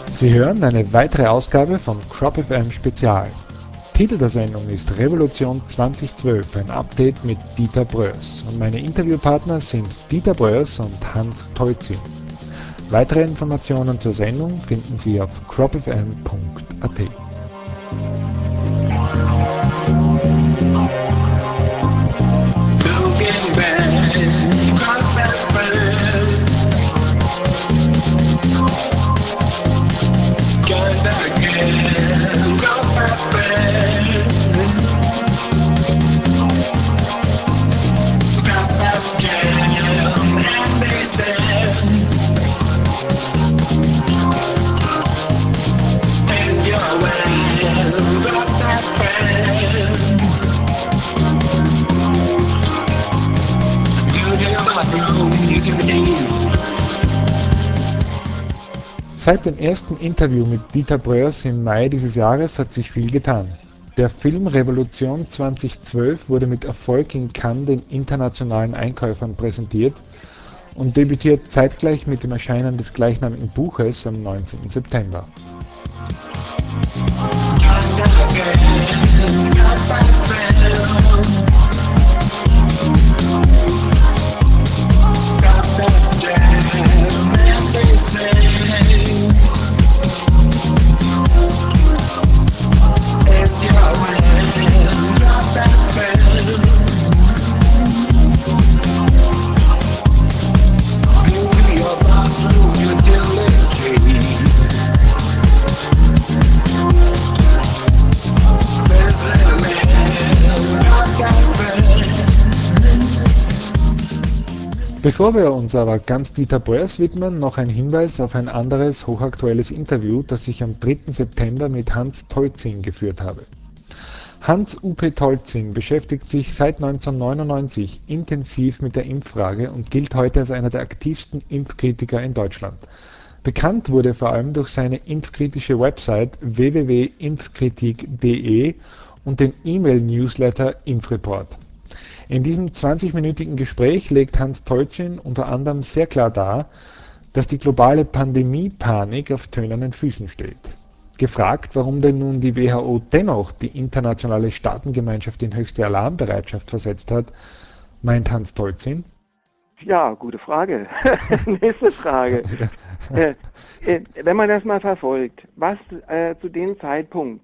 Sie hören eine weitere Ausgabe von Crop FM Spezial. Titel der Sendung ist Revolution 2012, ein Update mit Dieter Bröers. Und meine Interviewpartner sind Dieter Bröers und Hans Tolzin. Weitere Informationen zur Sendung finden Sie auf cropfm.at. Seit dem ersten Interview mit Dieter Bröers im Mai dieses Jahres hat sich viel getan. Der Film Revolution 2012 wurde mit Erfolg in Cannes den internationalen Einkäufern präsentiert und debütiert zeitgleich mit dem Erscheinen des gleichnamigen Buches am 19. September. Bevor wir uns aber ganz Dieter Bröers widmen, noch ein Hinweis auf ein anderes hochaktuelles Interview, das ich am 3. September mit Hans Tolzin geführt habe. Hans UP Tolzin beschäftigt sich seit 1999 intensiv mit der Impffrage und gilt heute als einer der aktivsten Impfkritiker in Deutschland. Bekannt wurde er vor allem durch seine impfkritische Website www.impfkritik.de und den E-Mail-Newsletter Impfreport. In diesem 20-minütigen Gespräch legt Hans Tolzin unter anderem sehr klar dar, dass die globale Pandemie-Panik auf tönernen Füßen steht. Gefragt, warum denn nun die WHO dennoch die internationale Staatengemeinschaft in höchste Alarmbereitschaft versetzt hat, meint Hans Tolzin: Ja, gute Frage. Nächste Frage. Wenn man das mal verfolgt, was zu dem Zeitpunkt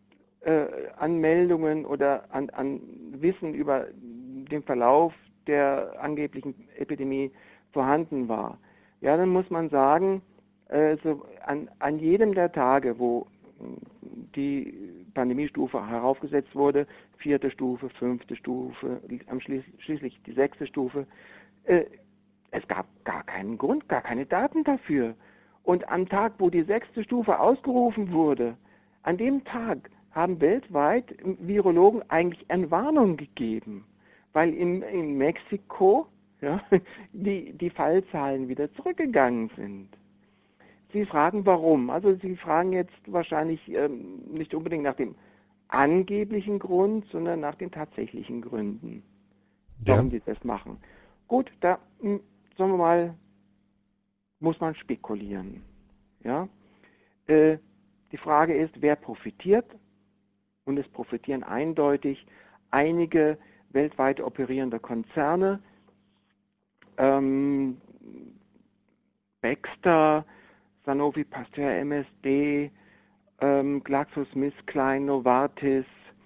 an Meldungen oder an Wissen über den Verlauf der angeblichen Epidemie vorhanden war, ja, dann muss man sagen, so an jedem der Tage, wo die Pandemiestufe heraufgesetzt wurde, 4. Stufe, 5. Stufe, schließlich die 6. Stufe, es gab gar keinen Grund, gar keine Daten dafür. Und am Tag, wo die 6. Stufe ausgerufen wurde, an dem Tag haben weltweit Virologen eigentlich Entwarnung gegeben, weil in Mexiko ja, die Fallzahlen wieder zurückgegangen sind. Sie fragen, warum? Also Sie fragen jetzt wahrscheinlich nicht unbedingt nach dem angeblichen Grund, sondern nach den tatsächlichen Gründen, warum die das machen. Gut, da sagen wir mal, muss man spekulieren. Ja? Die Frage ist, wer profitiert? Und es profitieren eindeutig einige weltweit operierende Konzerne, Baxter, Sanofi Pasteur MSD, GlaxoSmithKline, Novartis,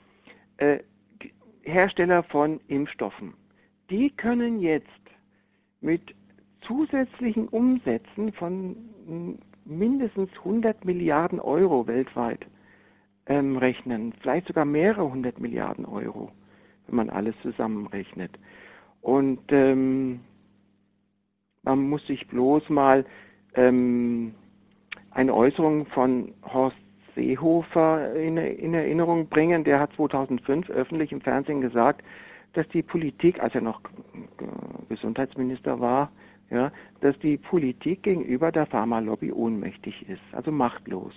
Hersteller von Impfstoffen. Die können jetzt mit zusätzlichen Umsätzen von mindestens 100 Milliarden Euro weltweit rechnen, vielleicht sogar mehrere 100 Milliarden Euro, wenn man alles zusammenrechnet. Und man muss sich bloß mal eine Äußerung von Horst Seehofer in Erinnerung bringen. Der hat 2005 öffentlich im Fernsehen gesagt, dass die Politik, als er noch Gesundheitsminister war, ja, dass die Politik gegenüber der Pharmalobby ohnmächtig ist, also machtlos.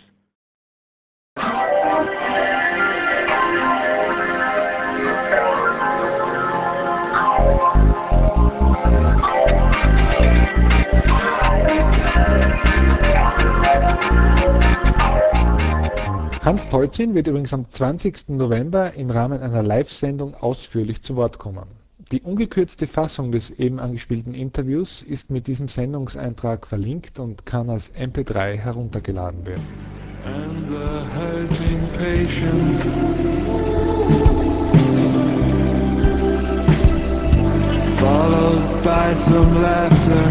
Hans Tolzin wird übrigens am 20. November im Rahmen einer Live-Sendung ausführlich zu Wort kommen. Die ungekürzte Fassung des eben angespielten Interviews ist mit diesem Sendungseintrag verlinkt und kann als MP3 heruntergeladen werden. And the hurting patience followed by some laughter.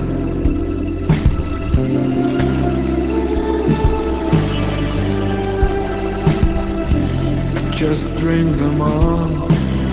Just bring them on.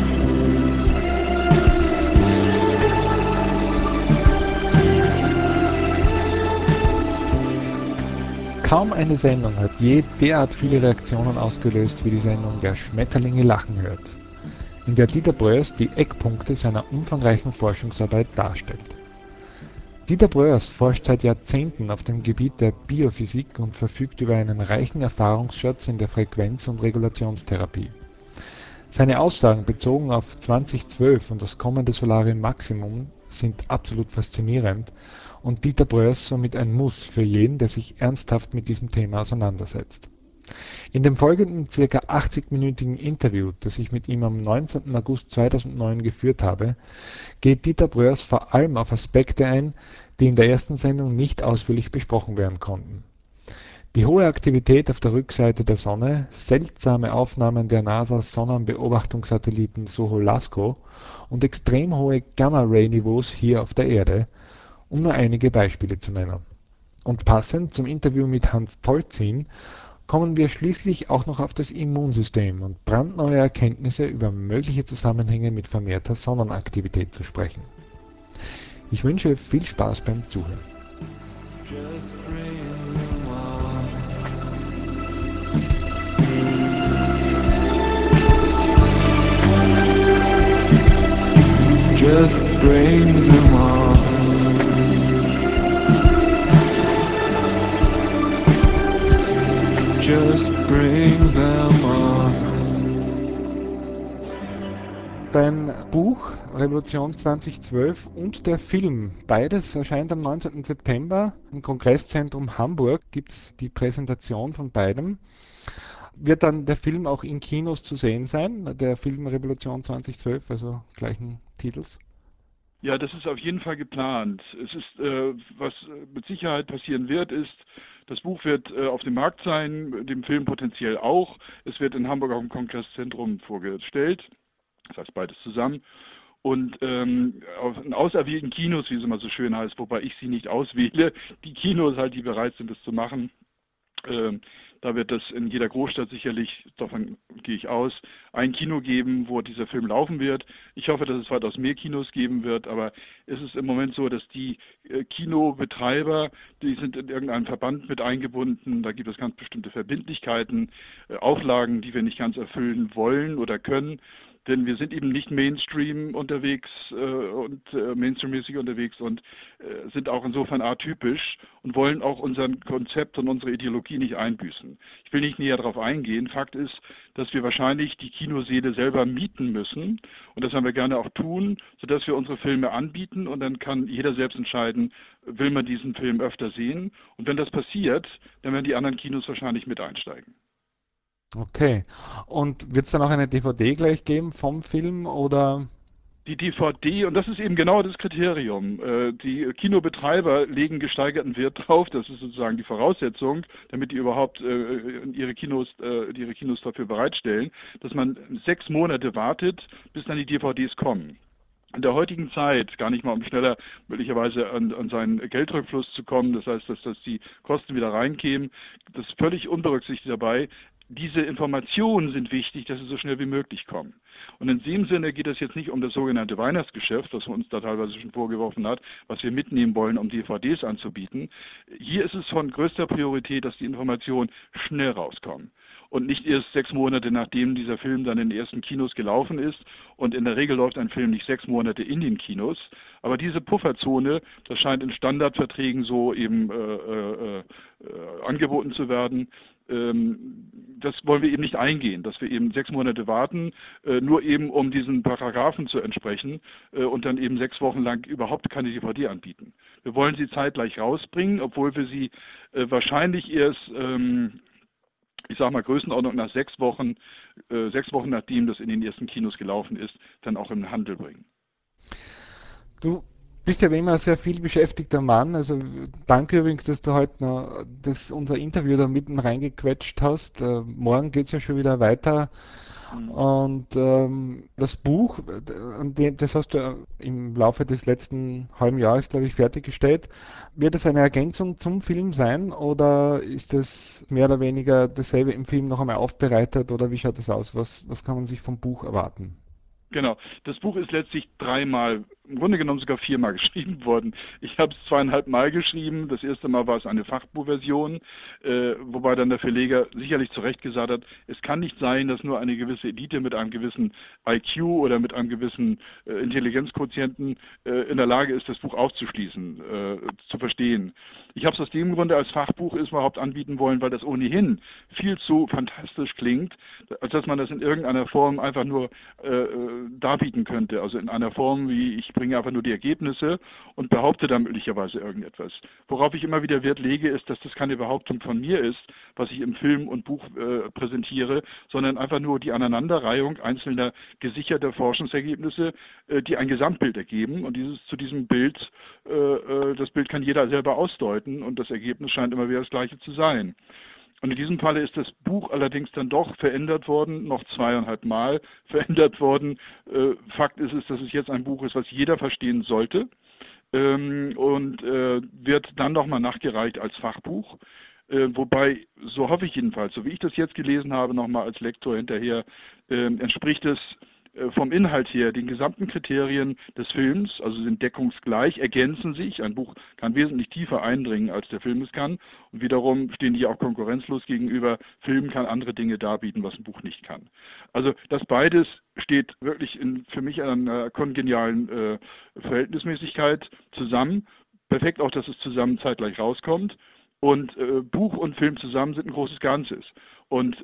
Kaum eine Sendung hat je derart viele Reaktionen ausgelöst wie die Sendung Der Schmetterlinge lachen hört, in der Dieter Breuers die Eckpunkte seiner umfangreichen Forschungsarbeit darstellt. Dieter Breuers forscht seit Jahrzehnten auf dem Gebiet der Biophysik und verfügt über einen reichen Erfahrungsschatz in der Frequenz- und Regulationstherapie. Seine Aussagen bezogen auf 2012 und das kommende Solarium Maximum sind absolut faszinierend und Dieter Breuers somit ein Muss für jeden, der sich ernsthaft mit diesem Thema auseinandersetzt. In dem folgenden ca. 80-minütigen Interview, das ich mit ihm am 19. August 2009 geführt habe, geht Dieter Breuers vor allem auf Aspekte ein, die in der ersten Sendung nicht ausführlich besprochen werden konnten. Die hohe Aktivität auf der Rückseite der Sonne, seltsame Aufnahmen der NASA-Sonnenbeobachtungssatelliten SOHO-LASCO und extrem hohe Gamma-Ray-Niveaus hier auf der Erde, um nur einige Beispiele zu nennen. Und passend zum Interview mit Hans Tolzin kommen wir schließlich auch noch auf das Immunsystem und brandneue Erkenntnisse über mögliche Zusammenhänge mit vermehrter Sonnenaktivität zu sprechen. Ich wünsche viel Spaß beim Zuhören. Just bring them on. Just bring them on. Just bring them on. Dein Buch Revolution 2012 und der Film, beides erscheint am 19. September. Im Kongresszentrum Hamburg gibt es die Präsentation von beidem. Wird dann der Film auch in Kinos zu sehen sein, der Film Revolution 2012, also gleichen Titels? Ja, das ist auf jeden Fall geplant. Es ist, was mit Sicherheit passieren wird, ist, das Buch wird auf dem Markt sein, dem Film potenziell auch. Es wird in Hamburg auch im Kongresszentrum vorgestellt. Das heißt beides zusammen. Und in auserwählten Kinos, wie es immer so schön heißt, wobei ich sie nicht auswähle, die Kinos halt, die bereit sind, das zu machen. Da wird es in jeder Großstadt sicherlich, davon gehe ich aus, ein Kino geben, wo dieser Film laufen wird. Ich hoffe, dass es weitaus mehr Kinos geben wird, aber es ist im Moment so, dass die Kinobetreiber, die sind in irgendeinen Verband mit eingebunden, da gibt es ganz bestimmte Verbindlichkeiten, Auflagen, die wir nicht ganz erfüllen wollen oder können. Denn wir sind eben nicht Mainstream unterwegs und Mainstream-mäßig unterwegs und sind auch insofern atypisch und wollen auch unser Konzept und unsere Ideologie nicht einbüßen. Ich will nicht näher darauf eingehen. Fakt ist, dass wir wahrscheinlich die Kinosäle selber mieten müssen und das werden wir gerne auch tun, sodass wir unsere Filme anbieten und dann kann jeder selbst entscheiden, will man diesen Film öfter sehen. Und wenn das passiert, dann werden die anderen Kinos wahrscheinlich mit einsteigen. Okay. Und wird es dann auch eine DVD gleich geben vom Film oder? Die DVD, und das ist eben genau das Kriterium. Die Kinobetreiber legen gesteigerten Wert drauf, das ist sozusagen die Voraussetzung, damit die überhaupt ihre Kinos dafür bereitstellen, dass man 6 Monate wartet, bis dann die DVDs kommen. In der heutigen Zeit, gar nicht mal um schneller möglicherweise an seinen Geldrückfluss zu kommen, das heißt, dass die Kosten wieder reinkämen, das ist völlig unberücksichtigt dabei. Diese Informationen sind wichtig, dass sie so schnell wie möglich kommen. Und in dem Sinne geht es jetzt nicht um das sogenannte Weihnachtsgeschäft, was man uns da teilweise schon vorgeworfen hat, was wir mitnehmen wollen, um DVDs anzubieten. Hier ist es von größter Priorität, dass die Informationen schnell rauskommen. Und nicht erst 6 Monate, nachdem dieser Film dann in den ersten Kinos gelaufen ist. Und in der Regel läuft ein Film nicht 6 Monate in den Kinos. Aber diese Pufferzone, das scheint in Standardverträgen so eben angeboten zu werden. Das wollen wir eben nicht eingehen, dass wir eben 6 Monate warten, nur eben um diesen Paragraphen zu entsprechen und dann eben 6 Wochen lang überhaupt keine DVD anbieten. Wir wollen sie zeitgleich rausbringen, obwohl wir sie wahrscheinlich erst ich sage mal Größenordnung nach 6 Wochen, 6 Wochen nachdem das in den ersten Kinos gelaufen ist, dann auch im Handel bringen. Du bist ja wie immer ein sehr viel beschäftigter Mann. Also danke übrigens, dass du heute noch unser Interview da mitten reingequetscht hast. Morgen geht es ja schon wieder weiter. Mhm. Und das Buch, das hast du im Laufe des letzten halben Jahres, glaube ich, fertiggestellt. Wird es eine Ergänzung zum Film sein oder ist es mehr oder weniger dasselbe im Film noch einmal aufbereitet oder wie schaut das aus? Was kann man sich vom Buch erwarten? Genau. Das Buch ist letztlich 3-mal, im Grunde genommen sogar 4-mal geschrieben worden. Ich habe es 2,5 Mal geschrieben. Das erste Mal war es eine Fachbuchversion, wobei dann der Verleger sicherlich zu Recht gesagt hat, es kann nicht sein, dass nur eine gewisse Elite mit einem gewissen IQ oder mit einem gewissen Intelligenzquotienten in der Lage ist, das Buch aufzuschließen, zu verstehen. Ich habe es aus dem Grunde als Fachbuch überhaupt anbieten wollen, weil das ohnehin viel zu fantastisch klingt, als dass man das in irgendeiner Form einfach nur darbieten könnte. Also in einer Form wie, ich bringe einfach nur die Ergebnisse und behaupte da möglicherweise irgendetwas. Worauf ich immer wieder Wert lege, ist, dass das keine Behauptung von mir ist, was ich im Film und Buch präsentiere, sondern einfach nur die Aneinanderreihung einzelner gesicherter Forschungsergebnisse, die ein Gesamtbild ergeben. Und zu diesem Bild, das Bild kann jeder selber ausdeuten und das Ergebnis scheint immer wieder das gleiche zu sein. Und in diesem Falle ist das Buch allerdings dann doch verändert worden, noch 2,5 Mal verändert worden. Fakt ist es, dass es jetzt ein Buch ist, was jeder verstehen sollte, und wird dann nochmal nachgereicht als Fachbuch. Wobei, so hoffe ich jedenfalls, so wie ich das jetzt gelesen habe, nochmal als Lektor hinterher, entspricht es vom Inhalt her den gesamten Kriterien des Films, also sind deckungsgleich, ergänzen sich. Ein Buch kann wesentlich tiefer eindringen, als der Film es kann. Und wiederum stehen die auch konkurrenzlos gegenüber. Film kann andere Dinge darbieten, was ein Buch nicht kann. Also das beides steht wirklich für mich an einer kongenialen Verhältnismäßigkeit zusammen. Perfekt auch, dass es zusammen zeitgleich rauskommt. Und Buch und Film zusammen sind ein großes Ganzes. Und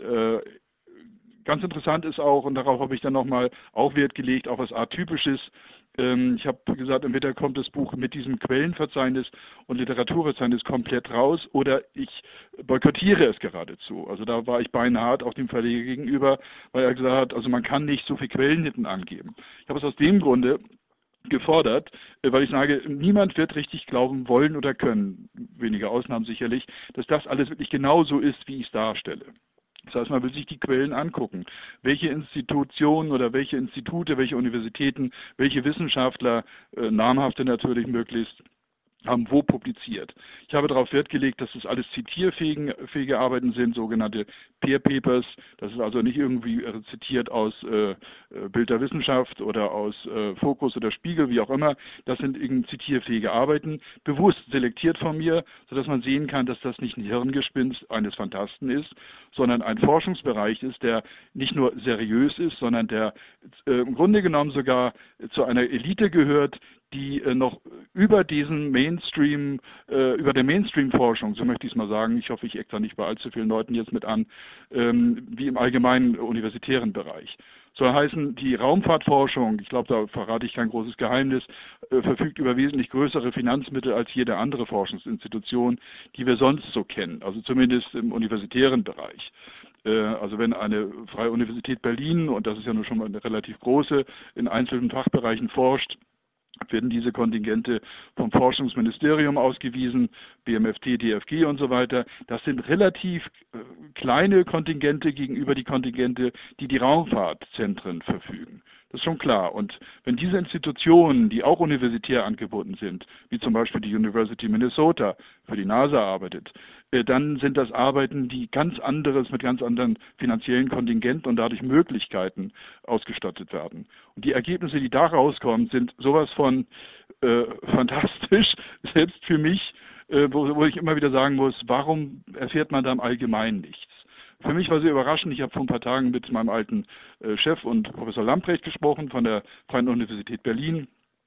ganz interessant ist auch, und darauf habe ich dann nochmal auch Wert gelegt, auch was Atypisches. Ich habe gesagt, entweder kommt das Buch mit diesem Quellenverzeichnis und Literaturverzeichnis komplett raus oder ich boykottiere es geradezu. Also da war ich beinhart auch dem Verleger gegenüber, weil er gesagt hat, also man kann nicht so viel Quellen hinten angeben. Ich habe es aus dem Grunde gefordert, weil ich sage, niemand wird richtig glauben wollen oder können, wenige Ausnahmen sicherlich, dass das alles wirklich genauso ist, wie ich es darstelle. Das heißt, man will sich die Quellen angucken. Welche Institutionen oder welche Institute, welche Universitäten, welche Wissenschaftler, namhafte natürlich möglichst, haben wo publiziert. Ich habe darauf Wert gelegt, dass das alles zitierfähige Arbeiten sind, sogenannte Peer Papers. Das ist also nicht irgendwie zitiert aus Bild der Wissenschaft oder aus Focus oder Spiegel, wie auch immer. Das sind eben zitierfähige Arbeiten, bewusst selektiert von mir, sodass man sehen kann, dass das nicht ein Hirngespinst eines Fantasten ist, sondern ein Forschungsbereich ist, der nicht nur seriös ist, sondern der im Grunde genommen sogar zu einer Elite gehört, die noch über diesen Mainstream, über der Mainstream-Forschung, so möchte ich es mal sagen, ich hoffe, ich ecke da nicht bei allzu vielen Leuten jetzt mit an, wie im allgemeinen universitären Bereich. Soll heißen, die Raumfahrtforschung, ich glaube, da verrate ich kein großes Geheimnis, verfügt über wesentlich größere Finanzmittel als jede andere Forschungsinstitution, die wir sonst so kennen, also zumindest im universitären Bereich. Also wenn eine Freie Universität Berlin, und das ist ja nur schon mal eine relativ große, in einzelnen Fachbereichen forscht, werden diese Kontingente vom Forschungsministerium ausgewiesen, BMFT, DFG und so weiter. Das sind relativ kleine Kontingente gegenüber die Kontingente, die die Raumfahrtzentren verfügen. Das ist schon klar. Und wenn diese Institutionen, die auch universitär angebunden sind, wie zum Beispiel die University Minnesota für die NASA arbeitet, dann sind das Arbeiten, die ganz anderes, mit ganz anderen finanziellen Kontingenten und dadurch Möglichkeiten ausgestattet werden. Und die Ergebnisse, die da rauskommen, sind sowas von fantastisch, selbst für mich, wo ich immer wieder sagen muss, warum erfährt man da im Allgemeinen nichts? Für mich war sehr überraschend, ich habe vor ein paar Tagen mit meinem alten Chef und Professor Lamprecht gesprochen von der Freien Universität Berlin,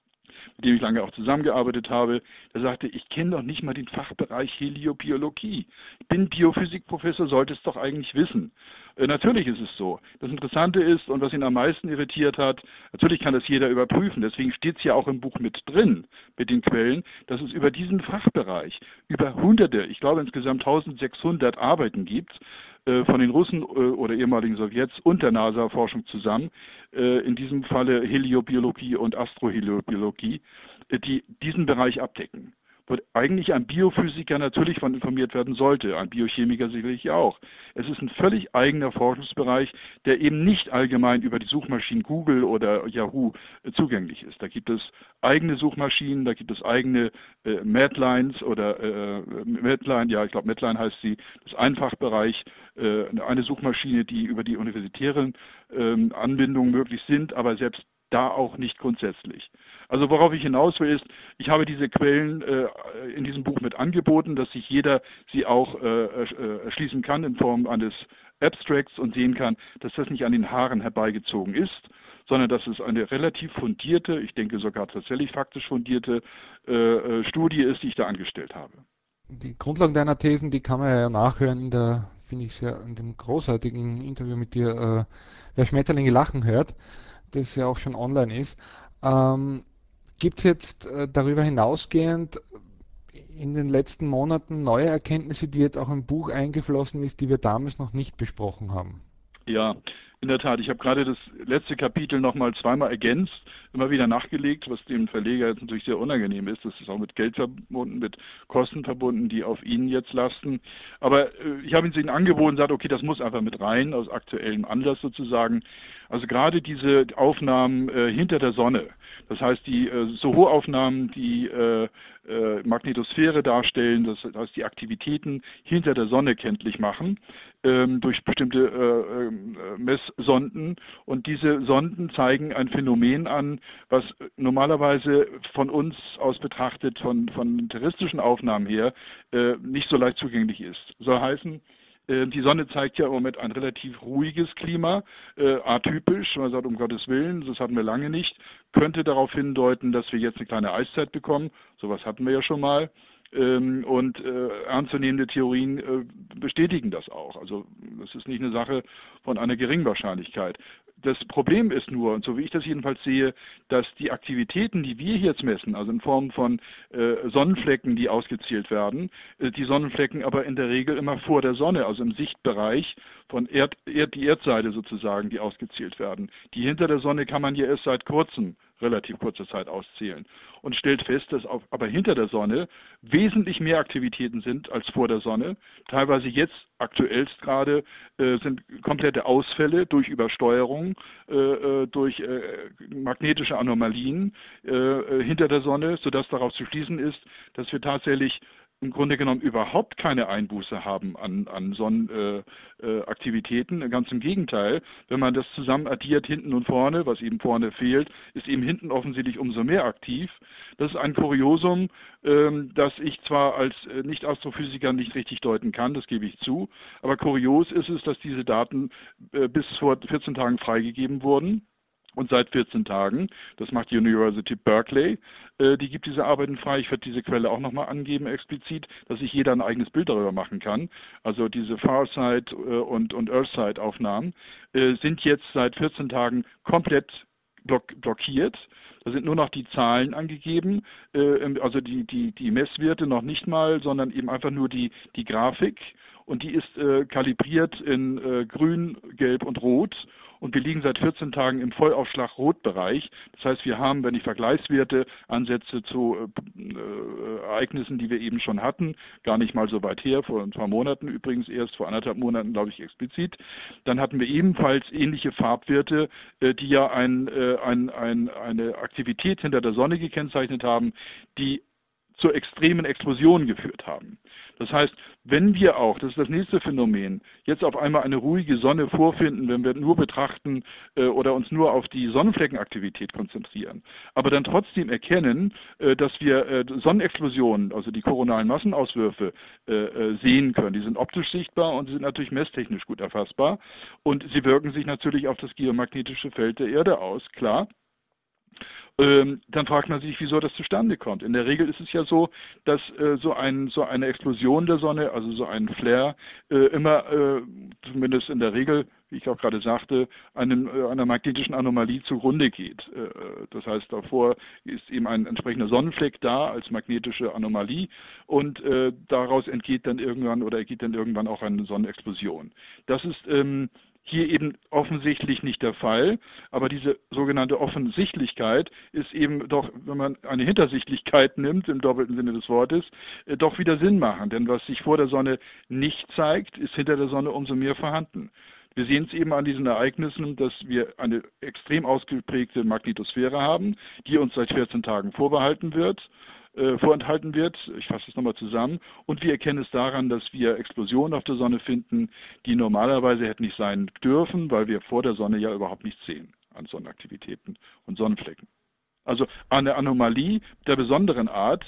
mit dem ich lange auch zusammengearbeitet habe. Der sagte, ich kenne doch nicht mal den Fachbereich Heliobiologie. Ich bin Biophysikprofessor, sollte es doch eigentlich wissen. Natürlich ist es so. Das Interessante ist, und was ihn am meisten irritiert hat, natürlich kann das jeder überprüfen, deswegen steht es ja auch im Buch mit drin, mit den Quellen, dass es über diesen Fachbereich über hunderte, ich glaube insgesamt 1600 Arbeiten gibt, von den Russen oder ehemaligen Sowjets und der NASA-Forschung zusammen, in diesem Falle Heliobiologie und Astroheliobiologie, die diesen Bereich abdecken. Wo eigentlich ein Biophysiker natürlich von informiert werden sollte, ein Biochemiker sicherlich auch. Es ist ein völlig eigener Forschungsbereich, der eben nicht allgemein über die Suchmaschinen Google oder Yahoo zugänglich ist. Da gibt es eigene Suchmaschinen, da gibt es eigene Medlines oder Medline, ja, ich glaube Medline heißt sie, das Einfachbereich, eine Suchmaschine, die über die universitären Anbindungen möglich sind, aber selbst da auch nicht grundsätzlich. Also worauf ich hinaus will ist, ich habe diese Quellen in diesem Buch mit angeboten, dass sich jeder sie auch erschließen kann in Form eines Abstracts und sehen kann, dass das nicht an den Haaren herbeigezogen ist, sondern dass es eine relativ fundierte, ich denke sogar tatsächlich faktisch fundierte Studie ist, die ich da angestellt habe. Die Grundlagen deiner Thesen, die kann man ja nachhören in der, finde ich, sehr, in dem großartigen Interview mit dir, wer Schmetterlinge lachen hört, das ja auch schon online ist. Gibt es jetzt darüber hinausgehend in den letzten Monaten neue Erkenntnisse, die jetzt auch im Buch eingeflossen ist, die wir damals noch nicht besprochen haben? Ja, in der Tat. Ich habe gerade das letzte Kapitel nochmal zweimal ergänzt, immer wieder nachgelegt, was dem Verleger jetzt natürlich sehr unangenehm ist. Das ist auch mit Geld verbunden, mit Kosten verbunden, die auf ihn jetzt lasten. Aber ich habe Ihnen angeboten und gesagt, okay, das muss einfach mit rein, aus aktuellem Anlass sozusagen. Also gerade diese Aufnahmen hinter der Sonne, das heißt die Soho-Aufnahmen, die Magnetosphäre darstellen, das heißt die Aktivitäten hinter der Sonne kenntlich machen, durch bestimmte Messsonden. Und diese Sonden zeigen ein Phänomen an, was normalerweise von uns aus betrachtet, von terrestrischen Aufnahmen her, nicht so leicht zugänglich ist. Soll heißen, die Sonne zeigt ja im Moment ein relativ ruhiges Klima, atypisch. Man sagt, um Gottes Willen, das hatten wir lange nicht. Könnte darauf hindeuten, dass wir jetzt eine kleine Eiszeit bekommen. Sowas hatten wir ja schon mal. Und ernstzunehmende Theorien bestätigen das auch. Also das ist nicht eine Sache von einer geringen Wahrscheinlichkeit. Das Problem ist nur, und so wie ich das jedenfalls sehe, dass die Aktivitäten, die wir jetzt messen, also in Form von Sonnenflecken, die ausgezählt werden, die Sonnenflecken aber in der Regel immer vor der Sonne, also im Sichtbereich von die Erdseite sozusagen, die ausgezählt werden. Die hinter der Sonne kann man ja erst seit kurzem, relativ kurzer Zeit auszählen und stellt fest, dass aber hinter der Sonne wesentlich mehr Aktivitäten sind als vor der Sonne. Teilweise jetzt aktuellst gerade sind komplette Ausfälle durch Übersteuerung, durch magnetische Anomalien hinter der Sonne, sodass daraus zu schließen ist, dass wir tatsächlich im Grunde genommen überhaupt keine Einbuße haben an Sonnenaktivitäten. Ganz im Gegenteil, wenn man das zusammen addiert, hinten und vorne, was eben vorne fehlt, ist eben hinten offensichtlich umso mehr aktiv. Das ist ein Kuriosum, das ich zwar als Nicht-Astrophysiker nicht richtig deuten kann, das gebe ich zu, aber kurios ist es, dass diese Daten bis vor 14 Tagen freigegeben wurden. Und seit 14 Tagen, das macht die University Berkeley, die gibt diese Arbeiten frei. Ich werde diese Quelle auch nochmal angeben explizit, dass sich jeder ein eigenes Bild darüber machen kann. Also diese Farsight und Earthsight Aufnahmen sind jetzt seit 14 Tagen komplett blockiert. Da sind nur noch die Zahlen angegeben, also die Messwerte noch nicht mal, sondern eben einfach nur die Grafik. Und die ist kalibriert in Grün, Gelb und Rot. Und wir liegen seit 14 Tagen im Vollaufschlag-Rot-Bereich. Das heißt, wir haben, wenn ich Vergleichswerte ansetze zu Ereignissen, die wir eben schon hatten, gar nicht mal so weit her, vor ein paar Monaten übrigens, erst vor 1,5 Monaten, glaube ich, explizit, dann hatten wir ebenfalls ähnliche Farbwerte, die ja eine Aktivität hinter der Sonne gekennzeichnet haben, die zur extremen Explosion geführt haben. Das heißt, wenn wir auch, das ist das nächste Phänomen, jetzt auf einmal eine ruhige Sonne vorfinden, wenn wir nur betrachten oder uns nur auf die Sonnenfleckenaktivität konzentrieren, aber dann trotzdem erkennen, dass wir Sonnenexplosionen, also die koronalen Massenauswürfe, sehen können. Die sind optisch sichtbar und sie sind natürlich messtechnisch gut erfassbar und sie wirken sich natürlich auf das geomagnetische Feld der Erde aus, klar. Dann fragt man sich, wieso das zustande kommt. In der Regel ist es ja so, dass so eine Explosion der Sonne, also so ein Flare, immer, zumindest in der Regel, wie ich auch gerade sagte, einer magnetischen Anomalie zugrunde geht. Das heißt, davor ist eben ein entsprechender Sonnenfleck da als magnetische Anomalie und daraus entgeht dann irgendwann auch eine Sonnenexplosion. Das ist hier eben offensichtlich nicht der Fall, aber diese sogenannte Offensichtlichkeit ist eben doch, wenn man eine Hintersichtlichkeit nimmt, im doppelten Sinne des Wortes, doch wieder Sinn machen. Denn was sich vor der Sonne nicht zeigt, ist hinter der Sonne umso mehr vorhanden. Wir sehen es eben an diesen Ereignissen, dass wir eine extrem ausgeprägte Magnetosphäre haben, die uns seit 14 Tagen vorenthalten wird. Ich fasse es nochmal zusammen. Und wir erkennen es daran, dass wir Explosionen auf der Sonne finden, die normalerweise hätten nicht sein dürfen, weil wir vor der Sonne ja überhaupt nichts sehen an Sonnenaktivitäten und Sonnenflecken. Also eine Anomalie der besonderen Art,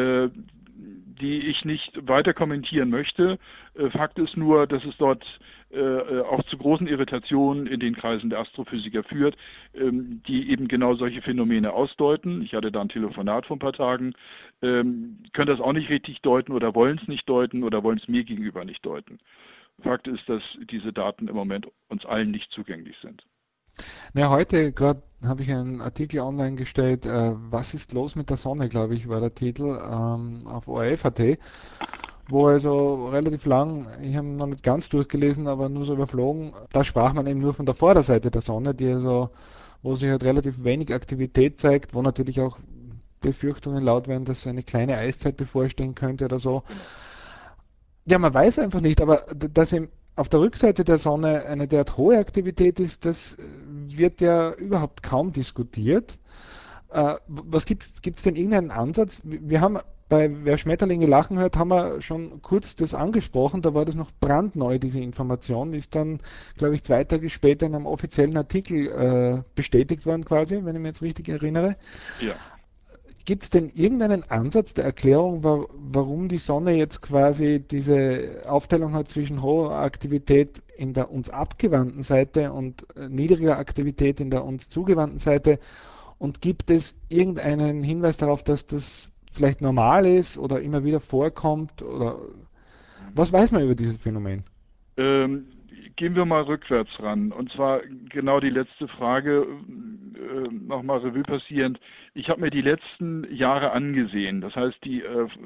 die ich nicht weiter kommentieren möchte. Fakt ist nur, dass es dort auch zu großen Irritationen in den Kreisen der Astrophysiker führt, die eben genau solche Phänomene ausdeuten. Ich hatte da ein Telefonat vor ein paar Tagen, können das auch nicht richtig deuten oder wollen es nicht deuten oder wollen es mir gegenüber nicht deuten. Fakt ist, dass diese Daten im Moment uns allen nicht zugänglich sind. Na, heute gerade habe ich einen Artikel online gestellt, was ist los mit der Sonne, glaube ich, war der Titel, auf ORF.at, wo also relativ lang, ich habe noch nicht ganz durchgelesen, aber nur so überflogen, da sprach man eben nur von der Vorderseite der Sonne, die also, wo sich halt relativ wenig Aktivität zeigt, wo natürlich auch Befürchtungen laut werden, dass eine kleine Eiszeit bevorstehen könnte oder so. Genau. Ja, man weiß einfach nicht, aber dass eben auf der Rückseite der Sonne eine derart hohe Aktivität ist, das wird ja überhaupt kaum diskutiert. Was gibt's denn irgendeinen Ansatz? Wir haben bei Wer Schmetterlinge lachen hört, haben wir schon kurz das angesprochen, da war das noch brandneu, diese Information, ist dann, glaube ich, 2 Tage später in einem offiziellen Artikel bestätigt worden quasi, wenn ich mich jetzt richtig erinnere. Ja. Gibt es denn irgendeinen Ansatz der Erklärung, warum die Sonne jetzt quasi diese Aufteilung hat zwischen hoher Aktivität in der uns abgewandten Seite und niedriger Aktivität in der uns zugewandten Seite? Und gibt es irgendeinen Hinweis darauf, dass das vielleicht normal ist oder immer wieder vorkommt? Oder was weiß man über dieses Phänomen? Ähm, Gehen wir mal rückwärts ran. Und zwar genau die letzte Frage nochmal Revue passierend. Ich habe mir die letzten Jahre angesehen. Das heißt, die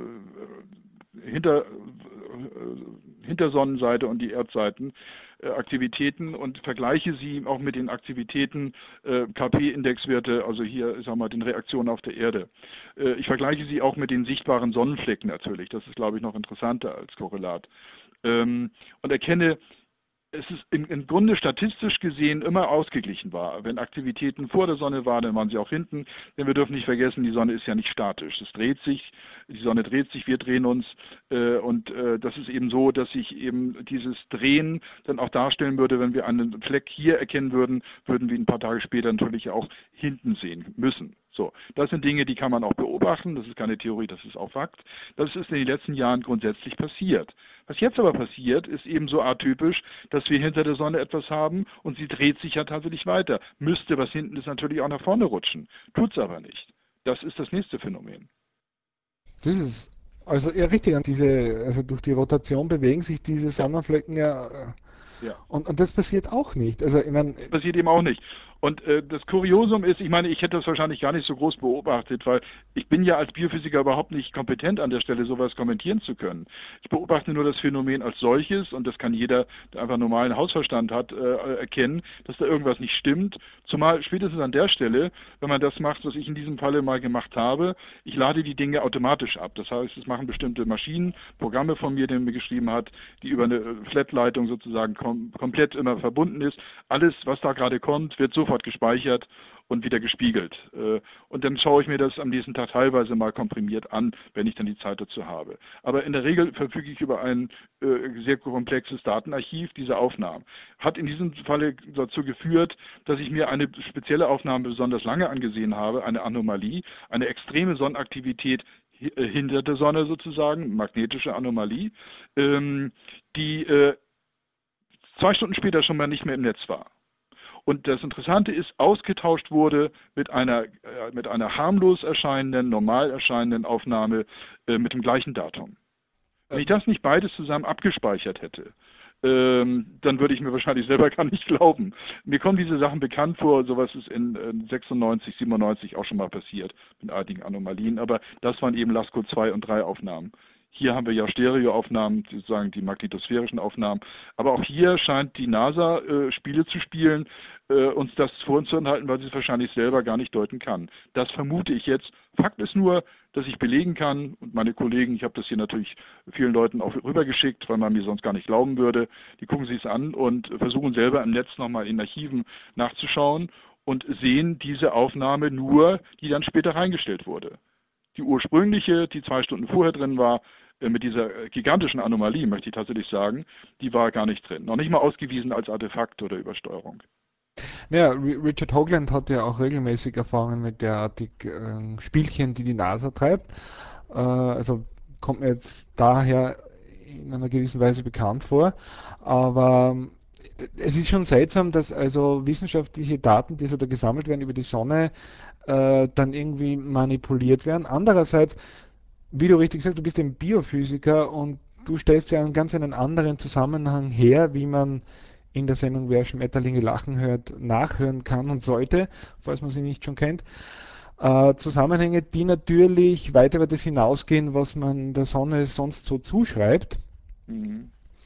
Hintersonnenseite und die Erdseiten Aktivitäten und vergleiche sie auch mit den Aktivitäten KP-Indexwerte, also hier, ich sag mal, den Reaktionen auf der Erde. Ich vergleiche sie auch mit den sichtbaren Sonnenflecken natürlich. Das ist, glaube ich, noch interessanter als Korrelat. Und erkenne, es ist im Grunde statistisch gesehen immer ausgeglichen war. Wenn Aktivitäten vor der Sonne waren, dann waren sie auch hinten. Denn wir dürfen nicht vergessen, die Sonne ist ja nicht statisch. Es dreht sich, die Sonne dreht sich, wir drehen uns. Und das ist eben so, dass sich eben dieses Drehen dann auch darstellen würde, wenn wir einen Fleck hier erkennen würden, würden wir ein paar Tage später natürlich auch hinten sehen müssen. So, das sind Dinge, die kann man auch beobachten. Das ist keine Theorie, das ist auch Fakt. Das ist in den letzten Jahren grundsätzlich passiert. Was jetzt aber passiert, ist eben so atypisch, dass wir hinter der Sonne etwas haben und sie dreht sich ja tatsächlich weiter. Müsste was hinten ist natürlich auch nach vorne rutschen. Tut's aber nicht. Das ist das nächste Phänomen. Das ist also ja richtig, also durch die Rotation bewegen sich diese Ja, Sonnenflecken ja ja. und das passiert auch nicht. Also ich meine, Das passiert eben auch nicht. Und das Kuriosum ist, ich meine, ich hätte das wahrscheinlich gar nicht so groß beobachtet, weil ich bin ja als Biophysiker überhaupt nicht kompetent an der Stelle, sowas kommentieren zu können. Ich beobachte nur das Phänomen als solches und das kann jeder, der einfach normalen Hausverstand hat, erkennen, dass da irgendwas nicht stimmt. Zumal spätestens an der Stelle, wenn man das macht, was ich in diesem Falle mal gemacht habe, ich lade die Dinge automatisch ab. Das heißt, es machen bestimmte Maschinen, Programme von mir, den mir geschrieben hat, die über eine Flat-Leitung sozusagen komplett immer verbunden ist. Alles, was da gerade kommt, wird sofort gespeichert und wieder gespiegelt. Und dann schaue ich mir das am nächsten Tag teilweise mal komprimiert an, wenn ich dann die Zeit dazu habe. Aber in der Regel verfüge ich über ein sehr komplexes Datenarchiv dieser Aufnahmen. Hat in diesem Falle dazu geführt, dass ich mir eine spezielle Aufnahme besonders lange angesehen habe, eine Anomalie, eine extreme Sonnenaktivität hinter der Sonne sozusagen, magnetische Anomalie, die 2 Stunden später schon mal nicht mehr im Netz war. Und das Interessante ist, ausgetauscht wurde mit einer harmlos erscheinenden, normal erscheinenden Aufnahme mit dem gleichen Datum. Wenn ich das nicht beides zusammen abgespeichert hätte, dann würde ich mir wahrscheinlich selber gar nicht glauben. Mir kommen diese Sachen bekannt vor, sowas ist in 96, 97 auch schon mal passiert, mit einigen Anomalien, aber das waren eben LASCO 2 und 3 Aufnahmen. Hier haben wir ja Stereoaufnahmen, sozusagen die magnetosphärischen Aufnahmen. Aber auch hier scheint die NASA Spiele zu spielen, uns das vorzuenthalten, weil sie es wahrscheinlich selber gar nicht deuten kann. Das vermute ich jetzt. Fakt ist nur, dass ich belegen kann, und meine Kollegen, ich habe das hier natürlich vielen Leuten auch rübergeschickt, weil man mir sonst gar nicht glauben würde, die gucken sich es an und versuchen selber im Netz nochmal in Archiven nachzuschauen und sehen diese Aufnahme nur, die dann später reingestellt wurde. Die ursprüngliche, die 2 Stunden vorher drin war, mit dieser gigantischen Anomalie, möchte ich tatsächlich sagen, die war gar nicht drin. Noch nicht mal ausgewiesen als Artefakt oder Übersteuerung. Ja, Richard Hoagland hat ja auch regelmäßig Erfahrungen mit derartigen Spielchen, die die NASA treibt. Also kommt mir jetzt daher in einer gewissen Weise bekannt vor. Aber es ist schon seltsam, dass also wissenschaftliche Daten, die so da gesammelt werden über die Sonne, dann irgendwie manipuliert werden. Andererseits, wie du richtig sagst, du bist ein Biophysiker und du stellst ja einen ganz einen anderen Zusammenhang her, wie man in der Sendung Wer Schmetterlinge lachen hört, nachhören kann und sollte, falls man sie nicht schon kennt. Zusammenhänge, die natürlich weit über das hinausgehen, was man der Sonne sonst so zuschreibt. Mhm.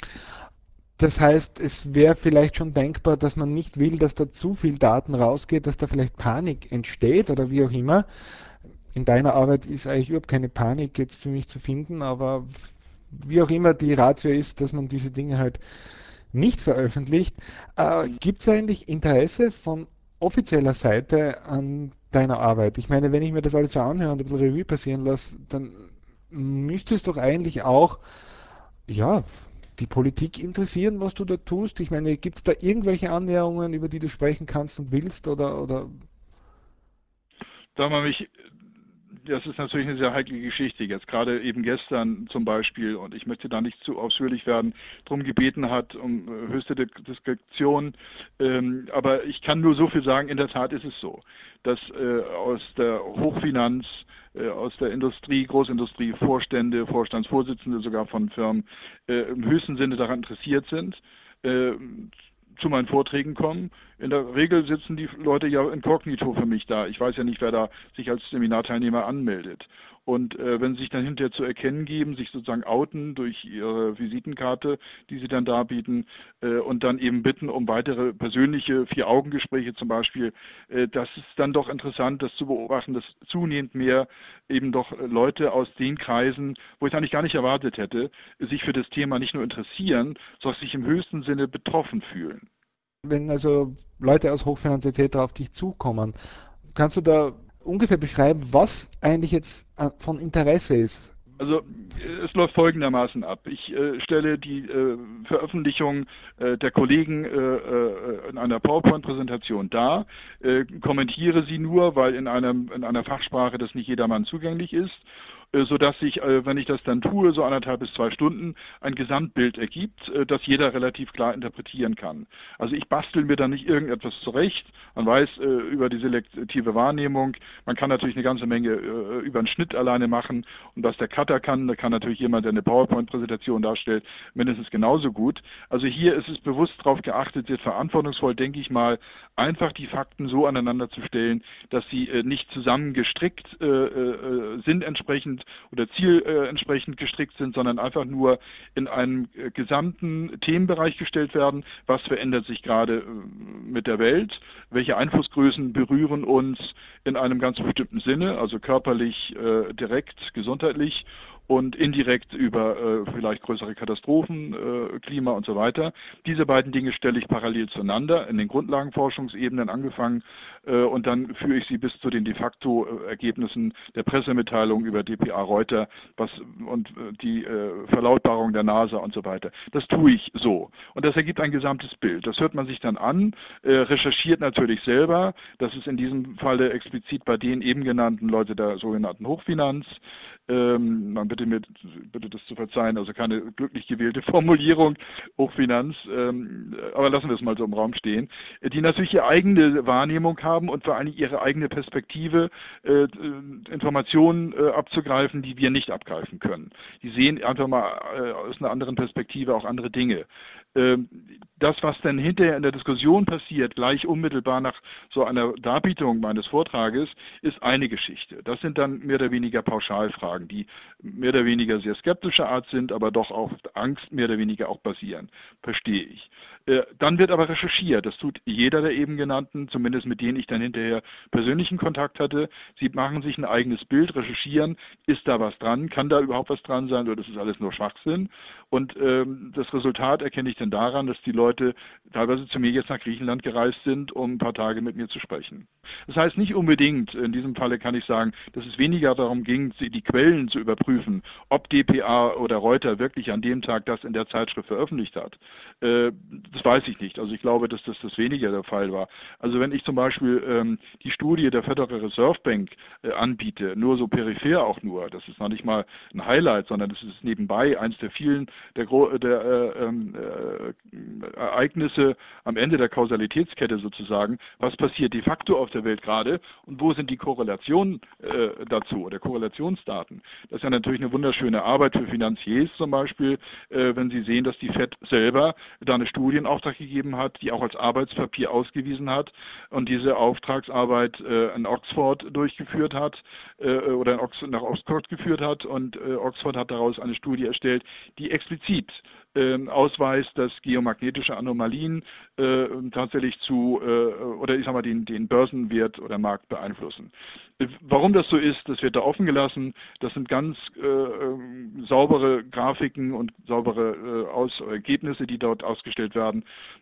Das heißt, es wäre vielleicht schon denkbar, dass man nicht will, dass da zu viel Daten rausgeht, dass da vielleicht Panik entsteht oder wie auch immer. In deiner Arbeit ist eigentlich überhaupt keine Panik jetzt für mich zu finden, aber wie auch immer die Ratio ist, dass man diese Dinge halt nicht veröffentlicht. Gibt es eigentlich Interesse von offizieller Seite an deiner Arbeit? Ich meine, wenn ich mir das alles so anhöre und ein bisschen Revue passieren lasse, dann müsste es doch eigentlich auch, ja, die Politik interessieren, was du da tust. Ich meine, gibt es da irgendwelche Annäherungen, über die du sprechen kannst und willst oder Da man mich, das ist natürlich eine sehr heikle Geschichte jetzt, gerade eben gestern zum Beispiel, und ich möchte da nicht zu ausführlich werden, darum gebeten hat, um höchste Diskretion, aber ich kann nur so viel sagen, in der Tat ist es so, dass aus der Hochfinanz, aus der Industrie, Großindustrie, Vorstände, Vorstandsvorsitzende sogar von Firmen im höchsten Sinne daran interessiert sind, äh, zu meinen Vorträgen kommen. In der Regel sitzen die Leute ja inkognito für mich da. Ich weiß ja nicht, wer da sich als Seminarteilnehmer anmeldet. Und wenn sie sich dann hinterher zu erkennen geben, sich sozusagen outen durch ihre Visitenkarte, die sie dann darbieten, und dann eben bitten um weitere persönliche Vier-Augen-Gespräche zum Beispiel, das ist dann doch interessant, das zu beobachten, dass zunehmend mehr eben doch Leute aus den Kreisen, wo ich es eigentlich gar nicht erwartet hätte, sich für das Thema nicht nur interessieren, sondern sich im höchsten Sinne betroffen fühlen. wenn also Leute aus Hochfinanz etc. auf dich zukommen, kannst du da ungefähr beschreiben, was eigentlich jetzt von Interesse ist? Also es läuft folgendermaßen ab. Ich stelle die Veröffentlichung der Kollegen in einer PowerPoint-Präsentation dar, kommentiere sie nur, weil in einer Fachsprache das nicht jedermann zugänglich ist, sodass sich, wenn ich das dann tue, so 1,5 bis 2 Stunden, ein Gesamtbild ergibt, das jeder relativ klar interpretieren kann. Also ich bastel mir da nicht irgendetwas zurecht. Man weiß über die selektive Wahrnehmung, man kann natürlich eine ganze Menge über einen Schnitt alleine machen und was der Cutter kann, da kann natürlich jemand, der eine PowerPoint-Präsentation darstellt, mindestens genauso gut. Also hier ist es bewusst darauf geachtet, sehr verantwortungsvoll, denke ich mal, einfach die Fakten so aneinander zu stellen, dass sie nicht zusammengestrickt sinnentsprechend oder zielentsprechend gestrickt sind, sondern einfach nur in einen gesamten Themenbereich gestellt werden. Was verändert sich gerade mit der Welt? Welche Einflussgrößen berühren uns in einem ganz bestimmten Sinne, also körperlich, direkt, gesundheitlich und indirekt über vielleicht größere Katastrophen, Klima und so weiter. Diese beiden Dinge stelle ich parallel zueinander, in den Grundlagenforschungsebenen angefangen, und dann führe ich sie bis zu den de facto Ergebnissen der Pressemitteilung über dpa Reuter und die Verlautbarung der NASA und so weiter. Das tue ich so. Und das ergibt ein gesamtes Bild. Das hört man sich dann an, recherchiert natürlich selber. Das ist in diesem Falle explizit bei den eben genannten Leute der sogenannten Hochfinanz. Man bitte das zu verzeihen, also keine glücklich gewählte Formulierung, Hochfinanz, aber lassen wir es mal so im Raum stehen, die natürlich ihre eigene Wahrnehmung haben und vor allem ihre eigene Perspektive, Informationen abzugreifen, die wir nicht abgreifen können. Die sehen einfach mal aus einer anderen Perspektive auch andere Dinge. Das, was dann hinterher in der Diskussion passiert, gleich unmittelbar nach so einer Darbietung meines Vortrages, ist eine Geschichte. Das sind dann mehr oder weniger Pauschalfragen, die mehr oder weniger sehr skeptischer Art sind, aber doch auf Angst mehr oder weniger auch basieren. Verstehe ich. Dann wird aber recherchiert. Das tut jeder der eben genannten, zumindest mit denen ich dann hinterher persönlichen Kontakt hatte. Sie machen sich ein eigenes Bild, recherchieren, ist da was dran, kann da überhaupt was dran sein oder ist es alles nur Schwachsinn? Und das Resultat erkenne ich dann daran, dass die Leute teilweise zu mir jetzt nach Griechenland gereist sind, um ein paar Tage mit mir zu sprechen. Das heißt nicht unbedingt, in diesem Falle kann ich sagen, dass es weniger darum ging, die Quellen zu überprüfen, ob dpa oder Reuters wirklich an dem Tag das in der Zeitschrift veröffentlicht hat. Das weiß ich nicht. Also ich glaube, dass das weniger der Fall war. Also wenn ich zum Beispiel die Studie der Federal Reserve Bank anbiete, nur so peripher auch nur, das ist noch nicht mal ein Highlight, sondern das ist nebenbei eins der vielen Ereignisse am Ende der Kausalitätskette sozusagen, was passiert de facto auf der Welt gerade und wo sind die Korrelationen dazu oder Korrelationsdaten. Das ist ja natürlich eine wunderschöne Arbeit für Finanziers zum Beispiel, wenn sie sehen, dass die FED selber da eine Studie in Auftrag gegeben hat, die auch als Arbeitspapier ausgewiesen hat und diese Auftragsarbeit in Oxford durchgeführt hat oder nach Oxford geführt hat und Oxford hat daraus eine Studie erstellt, die explizit ausweist, dass geomagnetische Anomalien tatsächlich oder ich sag mal, den Börsenwert oder Markt beeinflussen. Warum das so ist, das wird da offen gelassen. Das sind ganz saubere Grafiken und saubere Ergebnisse, die dort ausgestellt werden.